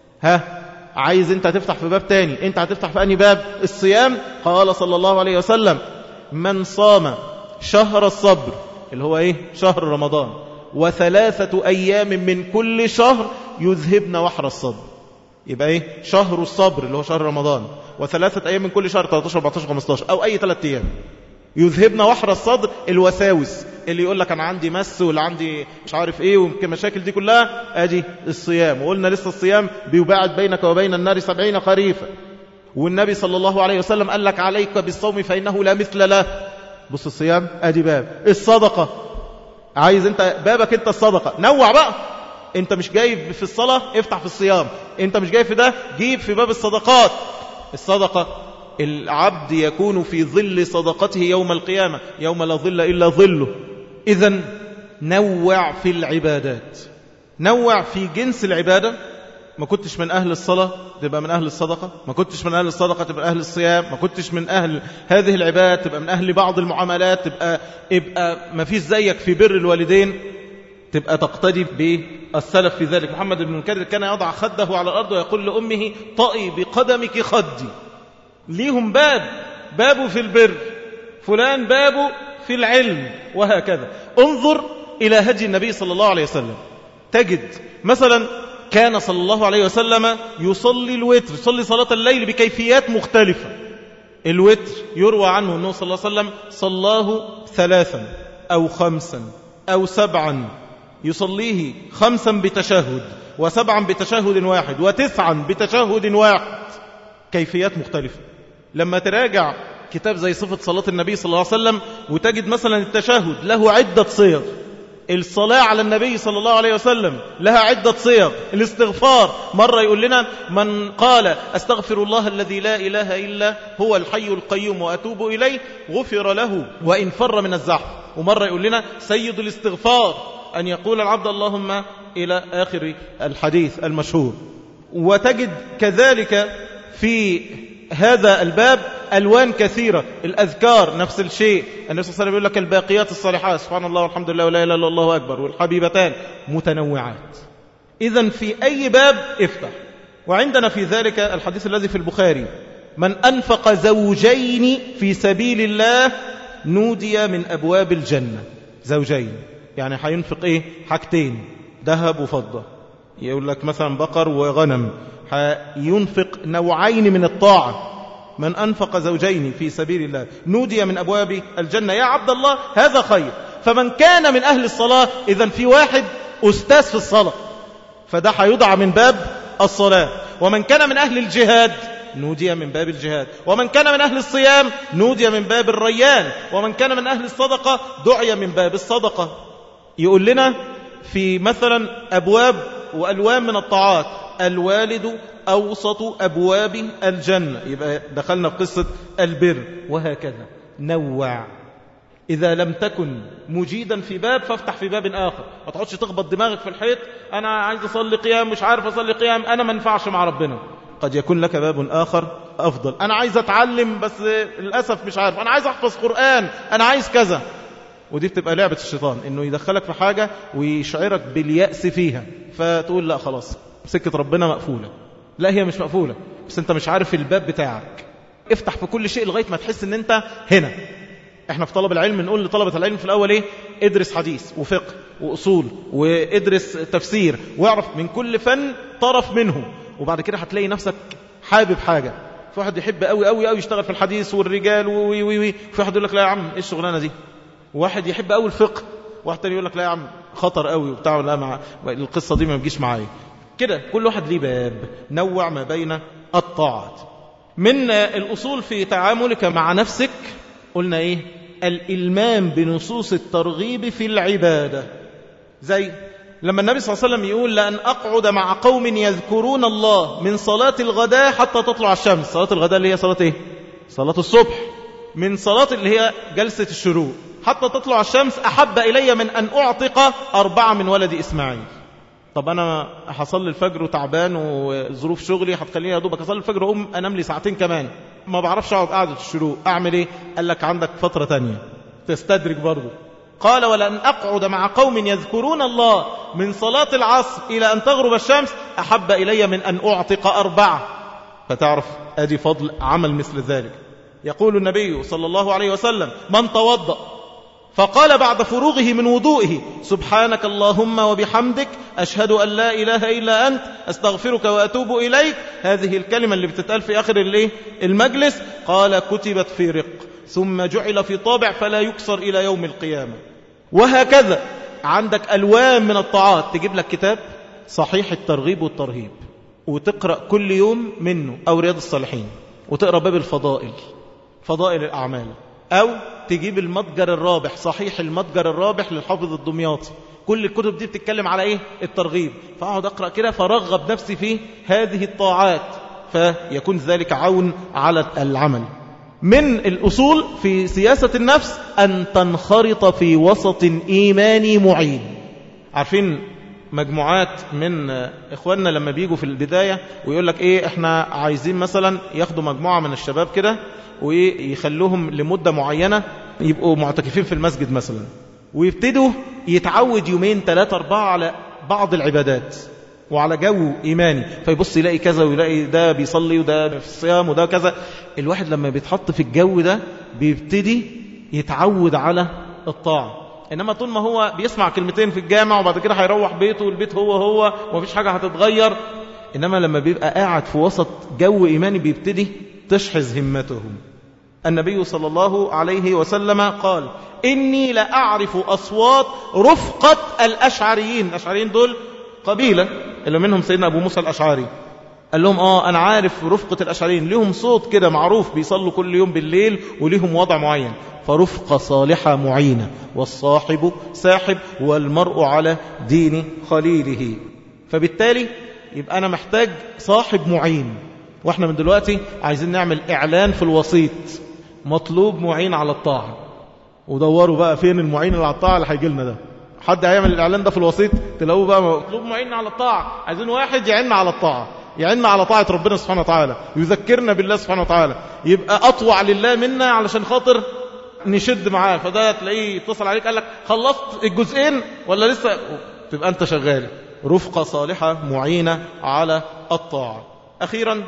عايز انت تفتح في باب تاني، انت هتفتح في أنهي باب؟ الصيام. قال صلى الله عليه وسلم من صام شهر الصبر اللي هو ايه؟ شهر رمضان، و3 أيام من كل شهر يذهبن وحر الصبر. يبقى ايه؟ شهر الصبر اللي هو شهر رمضان، و3 أيام من كل شهر 13 14 15 أو أي 3 أيام يذهبن وحر الصدر، الوساوس اللي يقول لك أنا عندي مس ولا عندي مش عارف إيه والمشاكل دي كلها. أدي الصيام. وقلنا لسه الصيام بيباعد بينك وبين النار 70 خريفا. والنبي صلى الله عليه وسلم قال لك عليك بالصوم فإنه لا مثل له. بص الصيام أدي باب. الصدقة عايز انت بابك انت الصدقة، نوع بقى. انت مش جايب في الصلاة افتح في الصيام، انت مش جايب في ده جيب في باب الصدقات. الصدقة العبد يكون في ظل صدقته يوم القيامة يوم لا ظل إلا ظله. إذن نوع في العبادات، نوع في جنس العبادة. ما كنتش من أهل الصلاة تبقى من أهل الصدقة، ما كنتش من أهل الصدقة تبقى أهل الصيام، ما كنتش من أهل هذه العبادات تبقى من أهل بعض المعاملات، تبقى ما فيش زيك في بر الوالدين، تبقى تقتدي بالسلف في ذلك. محمد بن منكدر كان يضع خده على الأرض ويقول لأمه طئي بقدمك خدي. ليهم بابه في البر، فلان بابه في العلم، وهكذا. انظر إلى هدي النبي صلى الله عليه وسلم، تجد مثلا كان صلى الله عليه وسلم يصلي الوتر، يصلي صلاة الليل بكيفيات مختلفة. الوتر يروى عنه أنه صلى الله عليه وسلم صلاه 3 أو 5 أو 7، يصليه 5 بتشهد و7 بتشهد واحد و9 بتشهد واحد، كيفيات مختلفة. لما تراجع كتاب زي صفة صلاة النبي صلى الله عليه وسلم وتجد مثلا التشهد له عدة صيغ، الصلاة على النبي صلى الله عليه وسلم لها عدة صيغ، الاستغفار مرة يقول لنا من قال أستغفر الله الذي لا إله إلا هو الحي القيوم وأتوب إليه غفر له وإن فر من الزحف. ومرة يقول لنا سيد الاستغفار أن يقول العبد اللهم إلى آخر الحديث المشهور. وتجد كذلك في هذا الباب ألوان كثيرة، الأذكار نفس الشيء. النبي صلى الله عليه وسلم يقول لك الباقيات الصالحات سبحان الله والحمد لله ولا إله إلا الله أكبر، والحبيبتان، متنوعات. إذن في أي باب افتح. وعندنا في ذلك الحديث الذي في البخاري من أنفق 2 في سبيل الله نودي من أبواب الجنة. 2 يعني هينفق إيه؟ 2 ذهب وفضة. يقول لك مثلا بقر وغنم، ينفق نوعين من الطاعة. من أنفق 2 في سبيل الله نودي من أبواب الجنة. يا عبد الله هذا خير. فمن كان من أهل الصلاة إذن في واحد أستاذ في الصلاة، فده هيضع من باب الصلاة. ومن كان من أهل الجهاد نودي من باب الجهاد. ومن كان من أهل الصيام نودي من باب الريان. ومن كان من أهل الصدقة دعي من باب الصدقة. يقول لنا في مثلا أبواب وألوان من الطاعات الوالد أوسط أبواب الجنة، يبقى دخلنا في قصة البر، وهكذا نوع. إذا لم تكن مجيدا في باب فافتح في باب آخر. ما تقعدش تخبط دماغك في الحيط، أنا عايز أصلي قيام مش عارف أصلي قيام، أنا ما ينفعش مع ربنا. قد يكون لك باب آخر أفضل. أنا عايز أتعلم بس للأسف مش عارف، أنا عايز أحفظ قرآن، أنا عايز كذا. ودي بتبقى لعبة الشيطان، إنه يدخلك في حاجة ويشعرك باليأس فيها، فتقول لا خلاص سكة ربنا مقفولة. لا هي مش مقفولة، بس أنت مش عارف الباب بتاعك. افتح في كل شيء لغاية ما تحس إن أنت هنا. احنا في طلب العلم نقول لطلبة العلم في الأول ايه؟ ادرس حديث وفقه وأصول وادرس تفسير واعرف من كل فن طرف منه، وبعد كده هتلاقي نفسك حابب حاجة. في واحد يحب قوي قوي قوي يشتغل في الحديث والرجال وي، في واحد يقول لك لا يا عم ايه الشغلانة دي، واحد يحب قوي الفقه، واحد تاني يقول لك لا يا عم خطر قوي وبتاع، لا مع القصة دي ما بيجيش معايا. كده كل واحد ليه باب. نوع ما بين الطاعات. من الأصول في تعاملك مع نفسك قلنا ايه؟ الإلمام بنصوص الترغيب في العبادة. زي لما النبي صلى الله عليه وسلم يقول لأن أقعد مع قوم يذكرون الله من صلاة الغداء حتى تطلع الشمس. صلاة الغداء اللي هي صلاة ايه؟ صلاة الصبح. من صلاة اللي هي جلسة الشروق حتى تطلع الشمس أحب إلي من أن أعتق 4 من ولد إسماعيل. طب أنا هصلي الفجر وتعبان وظروف شغلي هتخليني يا دوبك أصلي الفجر وأقوم أنام لي ساعتين كمان، ما بعرفش أقعد قعدة الشروق، أعمل إيه؟ قال لك عندك فترة تانية تستدرك برضو. قال ولأن أقعد مع قوم يذكرون الله من صلاة العصر إلى أن تغرب الشمس أحب إلي من أن أعتق 4. فتعرف أدي فضل عمل مثل ذلك. يقول النبي صلى الله عليه وسلم من توضأ فقال بعد فروغه من وضوئه سبحانك اللهم وبحمدك أشهد أن لا إله إلا أنت أستغفرك وأتوب إليك، هذه الكلمة اللي بتتقال في آخر المجلس، قال كتبت في رق ثم جعل في طابع فلا يكسر إلى يوم القيامة. وهكذا عندك ألوان من الطاعات. تجيب لك كتاب صحيح الترغيب والترهيب وتقرأ كل يوم منه، أو رياض الصالحين، وتقرأ باب الفضائل، فضائل الأعمال، أو تجيب المتجر الرابح، صحيح المتجر الرابح للحافظ الدمياطي. كل الكتب دي بتتكلم على إيه؟ الترغيب. فأقعد أقرأ كده فرغب نفسي في هذه الطاعات، فيكون ذلك عون على العمل. من الأصول في سياسة النفس أن تنخرط في وسط إيماني معين. عارفين مجموعات من إخواننا لما بيجوا في البداية ويقول لك إيه إحنا عايزين مثلا ياخدوا مجموعة من الشباب كده ويخلوهم لمدة معينة يبقوا معتكفين في المسجد مثلا، ويبتدوا يتعود 2 3 4 على بعض العبادات وعلى جو إيماني، فيبص يلاقي كذا ويلاقي ده بيصلي وده في الصيام وده كذا. الواحد لما بيتحط في الجو ده بيبتدي يتعود على الطاعة. إنما طول ما هو بيسمع كلمتين في الجامع وبعد كده هيروح بيته والبيت هو ومفيش حاجة هتتغير. إنما لما بيبقى قاعد في وسط جو إيماني بيبتدي تشحذ همتهم. النبي صلى الله عليه وسلم قال إني لأعرف أصوات رفقة الأشعريين. الأشعريين دول قبيلة اللي منهم سيدنا أبو موسى الأشعري. قال لهم أنا عارف رفقة الأشعريين لهم صوت كده معروف، بيصلوا كل يوم بالليل وليهم وضع معين. فرفقة صالحة معينة، والصاحب ساحب، والمرء على دين خليله. فبالتالي يبقى أنا محتاج صاحب معين. واحنا من دلوقتي عايزين نعمل إعلان في الوسيط، مطلوب معين على الطاعة. ودوروا بقى فين المعين اللي على الطاعة اللي هيجي لنا ده. حد هيعمل الإعلان ده في الوسيط تلاقوه بقى مطلوب معين على الطاعة. عايزين واحد يعيننا على الطاعة، يعيننا على طاعة ربنا سبحانه وتعالى، يذكرنا بالله سبحانه وتعالى، يبقى أطوع لله منا علشان خاطر نشد معاه. فده تلاقيه يتصل عليك قال لك خلصت الجزئين ولا لسه؟ تبقى أنت شغال. رفقة صالحة معينة على الطاعة. أخيرا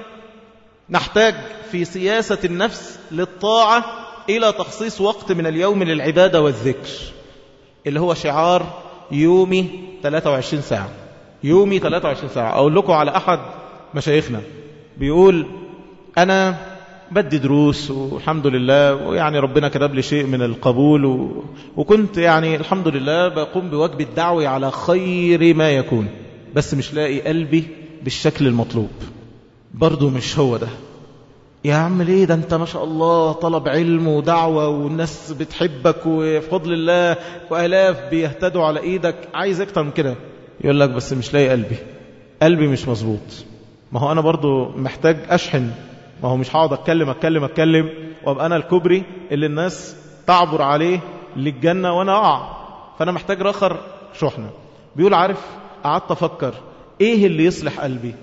نحتاج في سياسة النفس للطاعة إلى تخصيص وقت من اليوم للعبادة والذكر، اللي هو شعار يومي 23 ساعة. يومي 23 ساعة. أقول لكم على أحد مشايخنا بيقول أنا بدي دروس والحمد لله، ويعني ربنا كتب لي شيء من القبول وكنت يعني الحمد لله بقوم بواجب الدعوة على خير ما يكون، بس مش لاقي قلبي بالشكل المطلوب. برضو مش هو ده يا عم. ليه؟ ده انت ما شاء الله طلب علم ودعوة والناس بتحبك وفضل الله وآلاف بيهتدوا على ايدك، عايز اكتر من كده. يقول لك بس مش لاقي قلبي مش مظبوط. ما هو انا برضو محتاج اشحن. ما هو مش هقعد اتكلم وابقى انا الكبري اللي الناس تعبر عليه للجنة وانا اقع. فانا محتاج رخر شحنة. بيقول عارف، قعدت افكر ايه اللي يصلح قلبي.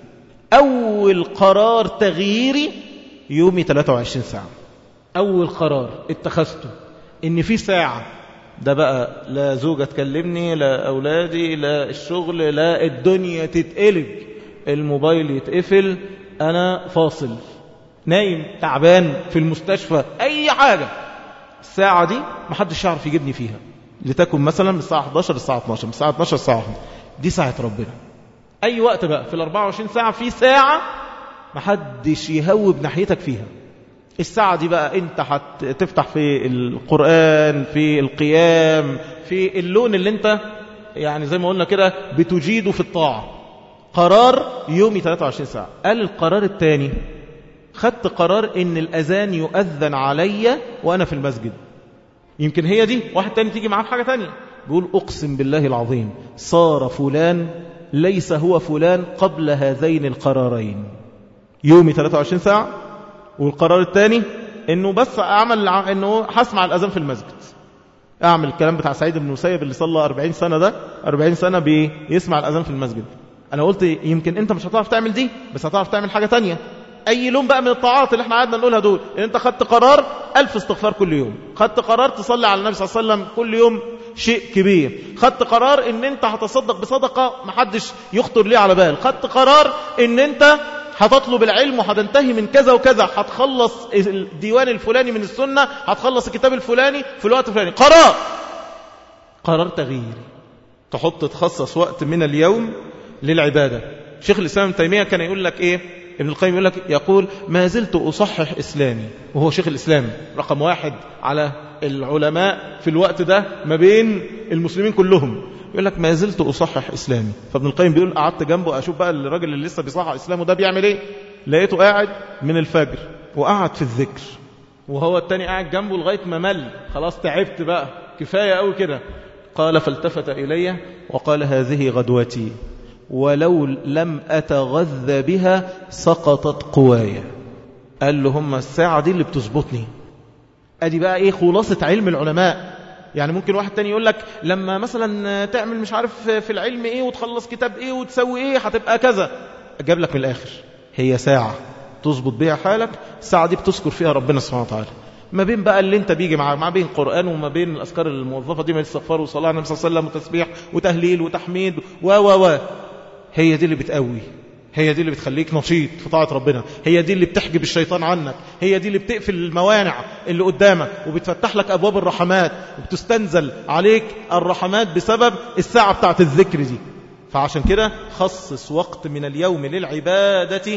اول قرار تغييري يومي 23 ساعة. أول قرار اتخذته إن في ساعة، ده بقى لا زوجة تكلمني، لا أولادي، لا الشغل، لا الدنيا تتقلب، الموبايل يتقفل، أنا فاصل، نايم، تعبان، في المستشفى، أي حاجة، الساعة دي محدش يعرف يجيبني فيها، لتكن مثلا من الساعة 11 للساعة 12، من الساعة 12 للساعة 1. دي ساعة ربنا. أي وقت بقى في 24 ساعة في ساعة محدش يهوب ناحيتك فيها. الساعة دي بقى انت هتفتح في القرآن، في القيام، في اللون اللي انت يعني زي ما قلنا كده بتجيده في الطاعة. قرار يومي 23 ساعة. قال القرار الثاني، خدت قرار ان الأذان يؤذن علي وأنا في المسجد. يمكن هي دي. واحد تاني تيجي معاه حاجة تانية، بيقول أقسم بالله العظيم صار فلان ليس هو فلان قبل هذين القرارين. يومي 23 ساعة، والقرار الثاني انه بس اعمل انه هسمع الاذان في المسجد. اعمل الكلام بتاع سعيد بن المسيب اللي صلى 40 سنة، ده 40 سنة بيسمع الاذان في المسجد. انا قلت يمكن انت مش هتعرف تعمل دي، بس هتعرف تعمل حاجة تانية. اي لون بقى من الطاعات اللي احنا قعدنا نقولها دول، ان انت خدت قرار 1000 استغفار كل يوم، خدت قرار تصلي على النبي صلى الله عليه وسلم كل يوم شيء كبير، خدت قرار ان انت هتصدق بصدقة محدش يخطر ليه على بال، خدت قرار ان انت هتطلب العلم وهتنتهي من كذا وكذا، هتخلص الديوان الفلاني من السنة، هتخلص الكتاب الفلاني في الوقت الفلاني. قرار تغيير. تخصص وقت من اليوم للعبادة. شيخ الإسلام ابن تيمية كان يقول لك ايه؟ ابن القيم يقول ما زلت أصحح إسلامي، وهو شيخ الإسلام رقم 1 على العلماء في الوقت ده ما بين المسلمين كلهم. يقول لك ما زلت أصحح إسلامي. فابن القيم بيقول قعدت جنبه أشوف بقى الراجل اللي لسه بيصحح إسلامه ده بيعمل إيه. لقيته قاعد من الفجر وقعد في الذكر، وهو التاني قاعد جنبه لغاية ما مل، خلاص تعبت بقى كفاية قوي كده. قال فالتفت إلي وقال هذه غدوتي ولو لم أتغذى بها سقطت قوايا. قال له هم الساعة دي اللي بتظبطني. أدي بقى إيه خلاصة علم العلماء. يعني ممكن واحد تاني يقول لك لما مثلا تعمل مش عارف في العلم إيه وتخلص كتاب إيه وتسوي إيه هتبقى كذا. أجاب لك من الآخر، هي ساعة تظبط بيها حالك. الساعة دي بتذكر فيها ربنا سبحانه وتعالى، ما بين بقى اللي انت بيجي ما بين قرآن وما بين الأذكار الموظفة دي من الاستغفار وصلاة على النبي صلى الله عليه وسلم وتسبيح وتهليل وتحميد هي دي اللي بتقوي، هي دي اللي بتخليك نشيط في طاعة ربنا، هي دي اللي بتحجب الشيطان عنك، هي دي اللي بتقفل الموانع اللي قدامك وبتفتح لك أبواب الرحمات وبتستنزل عليك الرحمات بسبب الساعة بتاعت الذكر دي. فعشان كده خصص وقت من اليوم للعبادة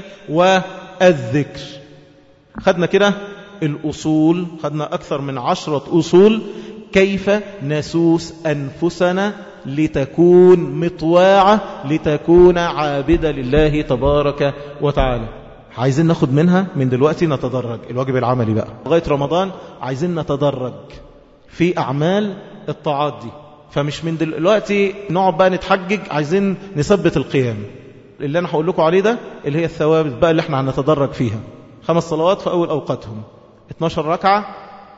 والذكر. خدنا كده الأصول، خدنا أكثر من 10 أصول كيف نسوس أنفسنا لتكون مطواعة، لتكون عابدة لله تبارك وتعالى. عايزين ناخد منها من دلوقتي نتدرج. الواجب العملي بقى لغاية رمضان عايزين نتدرج في أعمال الطاعات دي. فمش من دلوقتي نقعد بقى نتحجج، عايزين نثبت القيام اللي أنا هقول لكم عليه ده، اللي هي الثوابت بقى اللي احنا هنتدرج فيها. 5 صلوات في أول أوقاتهم، 12 ركعة،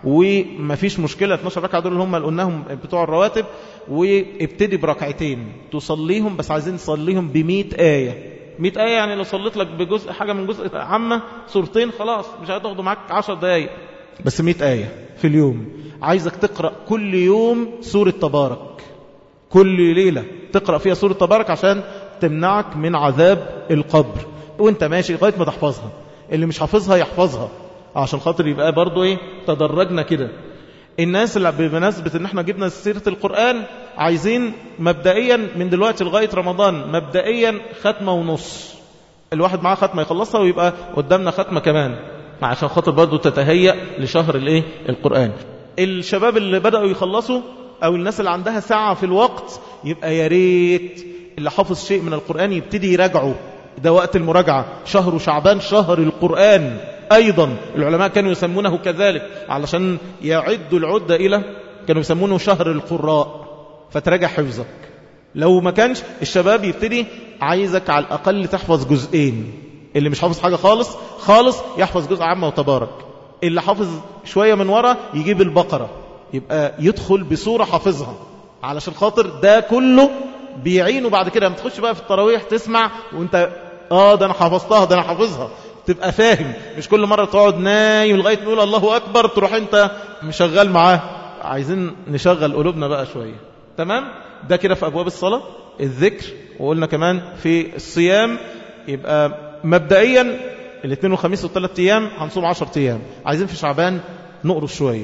ومفيش مشكلة 12 ركعة دول هم اللي قلناهم بتوع الرواتب، وابتدي بركعتين تصليهم، بس عايزين نصليهم ب100 آية. 100 آية يعني لو صليت لك بجزء حاجة من جزء عامة سورتين خلاص مش هتاخدوا معاك 10 دقايق، بس 100 آية في اليوم. عايزك تقرأ كل يوم سورة تبارك، كل ليلة تقرأ فيها سورة تبارك عشان تمنعك من عذاب القبر وانت ماشي لغاية ما تحفظها. اللي مش حافظها يحفظها عشان خاطر يبقى برضو ايه تدرجنا كده. الناس اللي بمناسبة ان احنا جبنا سيرة القرآن عايزين مبدئيا من دلوقتي لغاية رمضان مبدئيا ختمة ونص. الواحد معاه ختمة يخلصها ويبقى قدامنا ختمة كمان عشان خاطر برضو تتهيأ لشهر الايه القرآن. الشباب اللي بدأوا يخلصوا او الناس اللي عندها ساعة في الوقت يبقى يا ريت اللي حافظ شيء من القرآن يبتدي يراجعه. ده وقت المراجعة. شهر شعبان شهر القرآن أيضا، العلماء كانوا يسمونه كذلك علشان يعدوا العدة إلى، كانوا يسمونه شهر القراء. فتراجع حفظك. لو ما كانش الشباب يبتدي عايزك على الأقل تحفظ جزئين. اللي مش حافظ حاجة خالص يحفظ جزء عامة وتبارك. اللي حافظ شوية من ورا يجيب البقرة، يبقى يدخل بصورة حافظها علشان خاطر ده كله بيعينه بعد كده. ما تخش بقى في التراويح تسمع وانت ده انا حفظتها، ده انا حافظها، تبقى فاهم. مش كل مرة تقعد نايم لغاية نقول الله أكبر تروح انت مشغل معاه. عايزين نشغل قلوبنا بقى شوية. تمام؟ ده كده في أبواب الصلاة الذكر. وقلنا كمان في الصيام يبقى مبدئيا الاثنين والخميس والثلاث أيام هنصوم 10 أيام. عايزين في شعبان نقرص شوية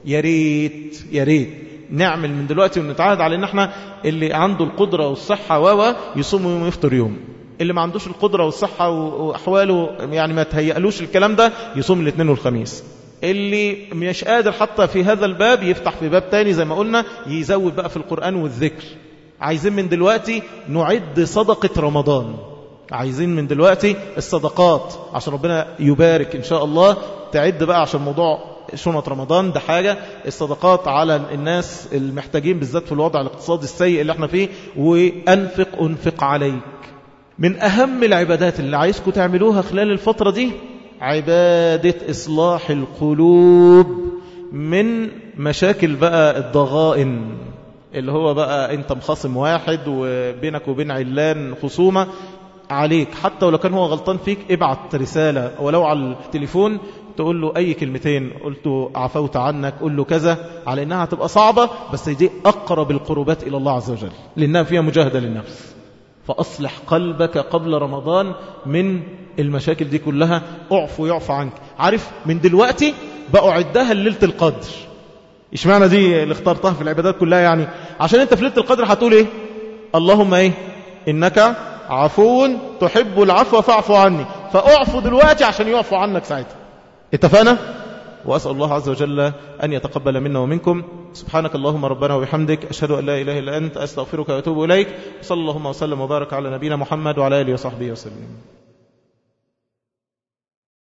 يا ريت نعمل من دلوقتي ونتعاهد على ان احنا اللي عنده القدرة والصحة يصوم يوم ويفطر يوم، اللي ما عندوش القدرة والصحة وأحواله يعني ما تهيألوش الكلام ده يصوم الاثنين والخميس، اللي مش قادر حتى في هذا الباب يفتح في باب تاني زي ما قلنا، يزود بقى في القرآن والذكر. عايزين من دلوقتي نعد صدقة رمضان، عايزين من دلوقتي الصدقات عشان ربنا يبارك إن شاء الله، تعد بقى عشان موضوع شنط رمضان ده حاجة، الصدقات على الناس المحتاجين بالذات في الوضع الاقتصادي السيء اللي احنا فيه، أنفق عليك. من أهم العبادات اللي عايزكم تعملوها خلال الفترة دي عبادة إصلاح القلوب من مشاكل بقى الضغائن، اللي هو بقى أنت مخاصم واحد وبينك وبين علان خصومة عليك، حتى ولو كان هو غلطان فيك ابعت رسالة ولو على التليفون تقول له أي كلمتين، قلت له عفوت عنك، قل له كذا، على إنها تبقى صعبة بس دي أقرب القربات إلى الله عز وجل لأنها فيها مجاهدة للنفس. فأصلح قلبك قبل رمضان من المشاكل دي كلها، اعفو يعفى عنك. عارف من دلوقتي بقوا عدها لليلة القدر. اشمعنى دي اللي اخترتها في العبادات كلها؟ يعني عشان انت في ليلة القدر هتقول ايه؟ اللهم ايه؟ انك عفو تحب العفو فاعف عني، فاعفو دلوقتي عشان يعفو عنك ساعتها. اتفقنا؟ وأسأل الله عز وجل أن يتقبل منا ومنكم. سبحانك اللهم ربنا وبحمدك، أشهد أن لا إله إلا أنت، أستغفرك وأتوب إليك. صلى اللهم وسلم وبارك على نبينا محمد وعلى آله وصحبه وسلم.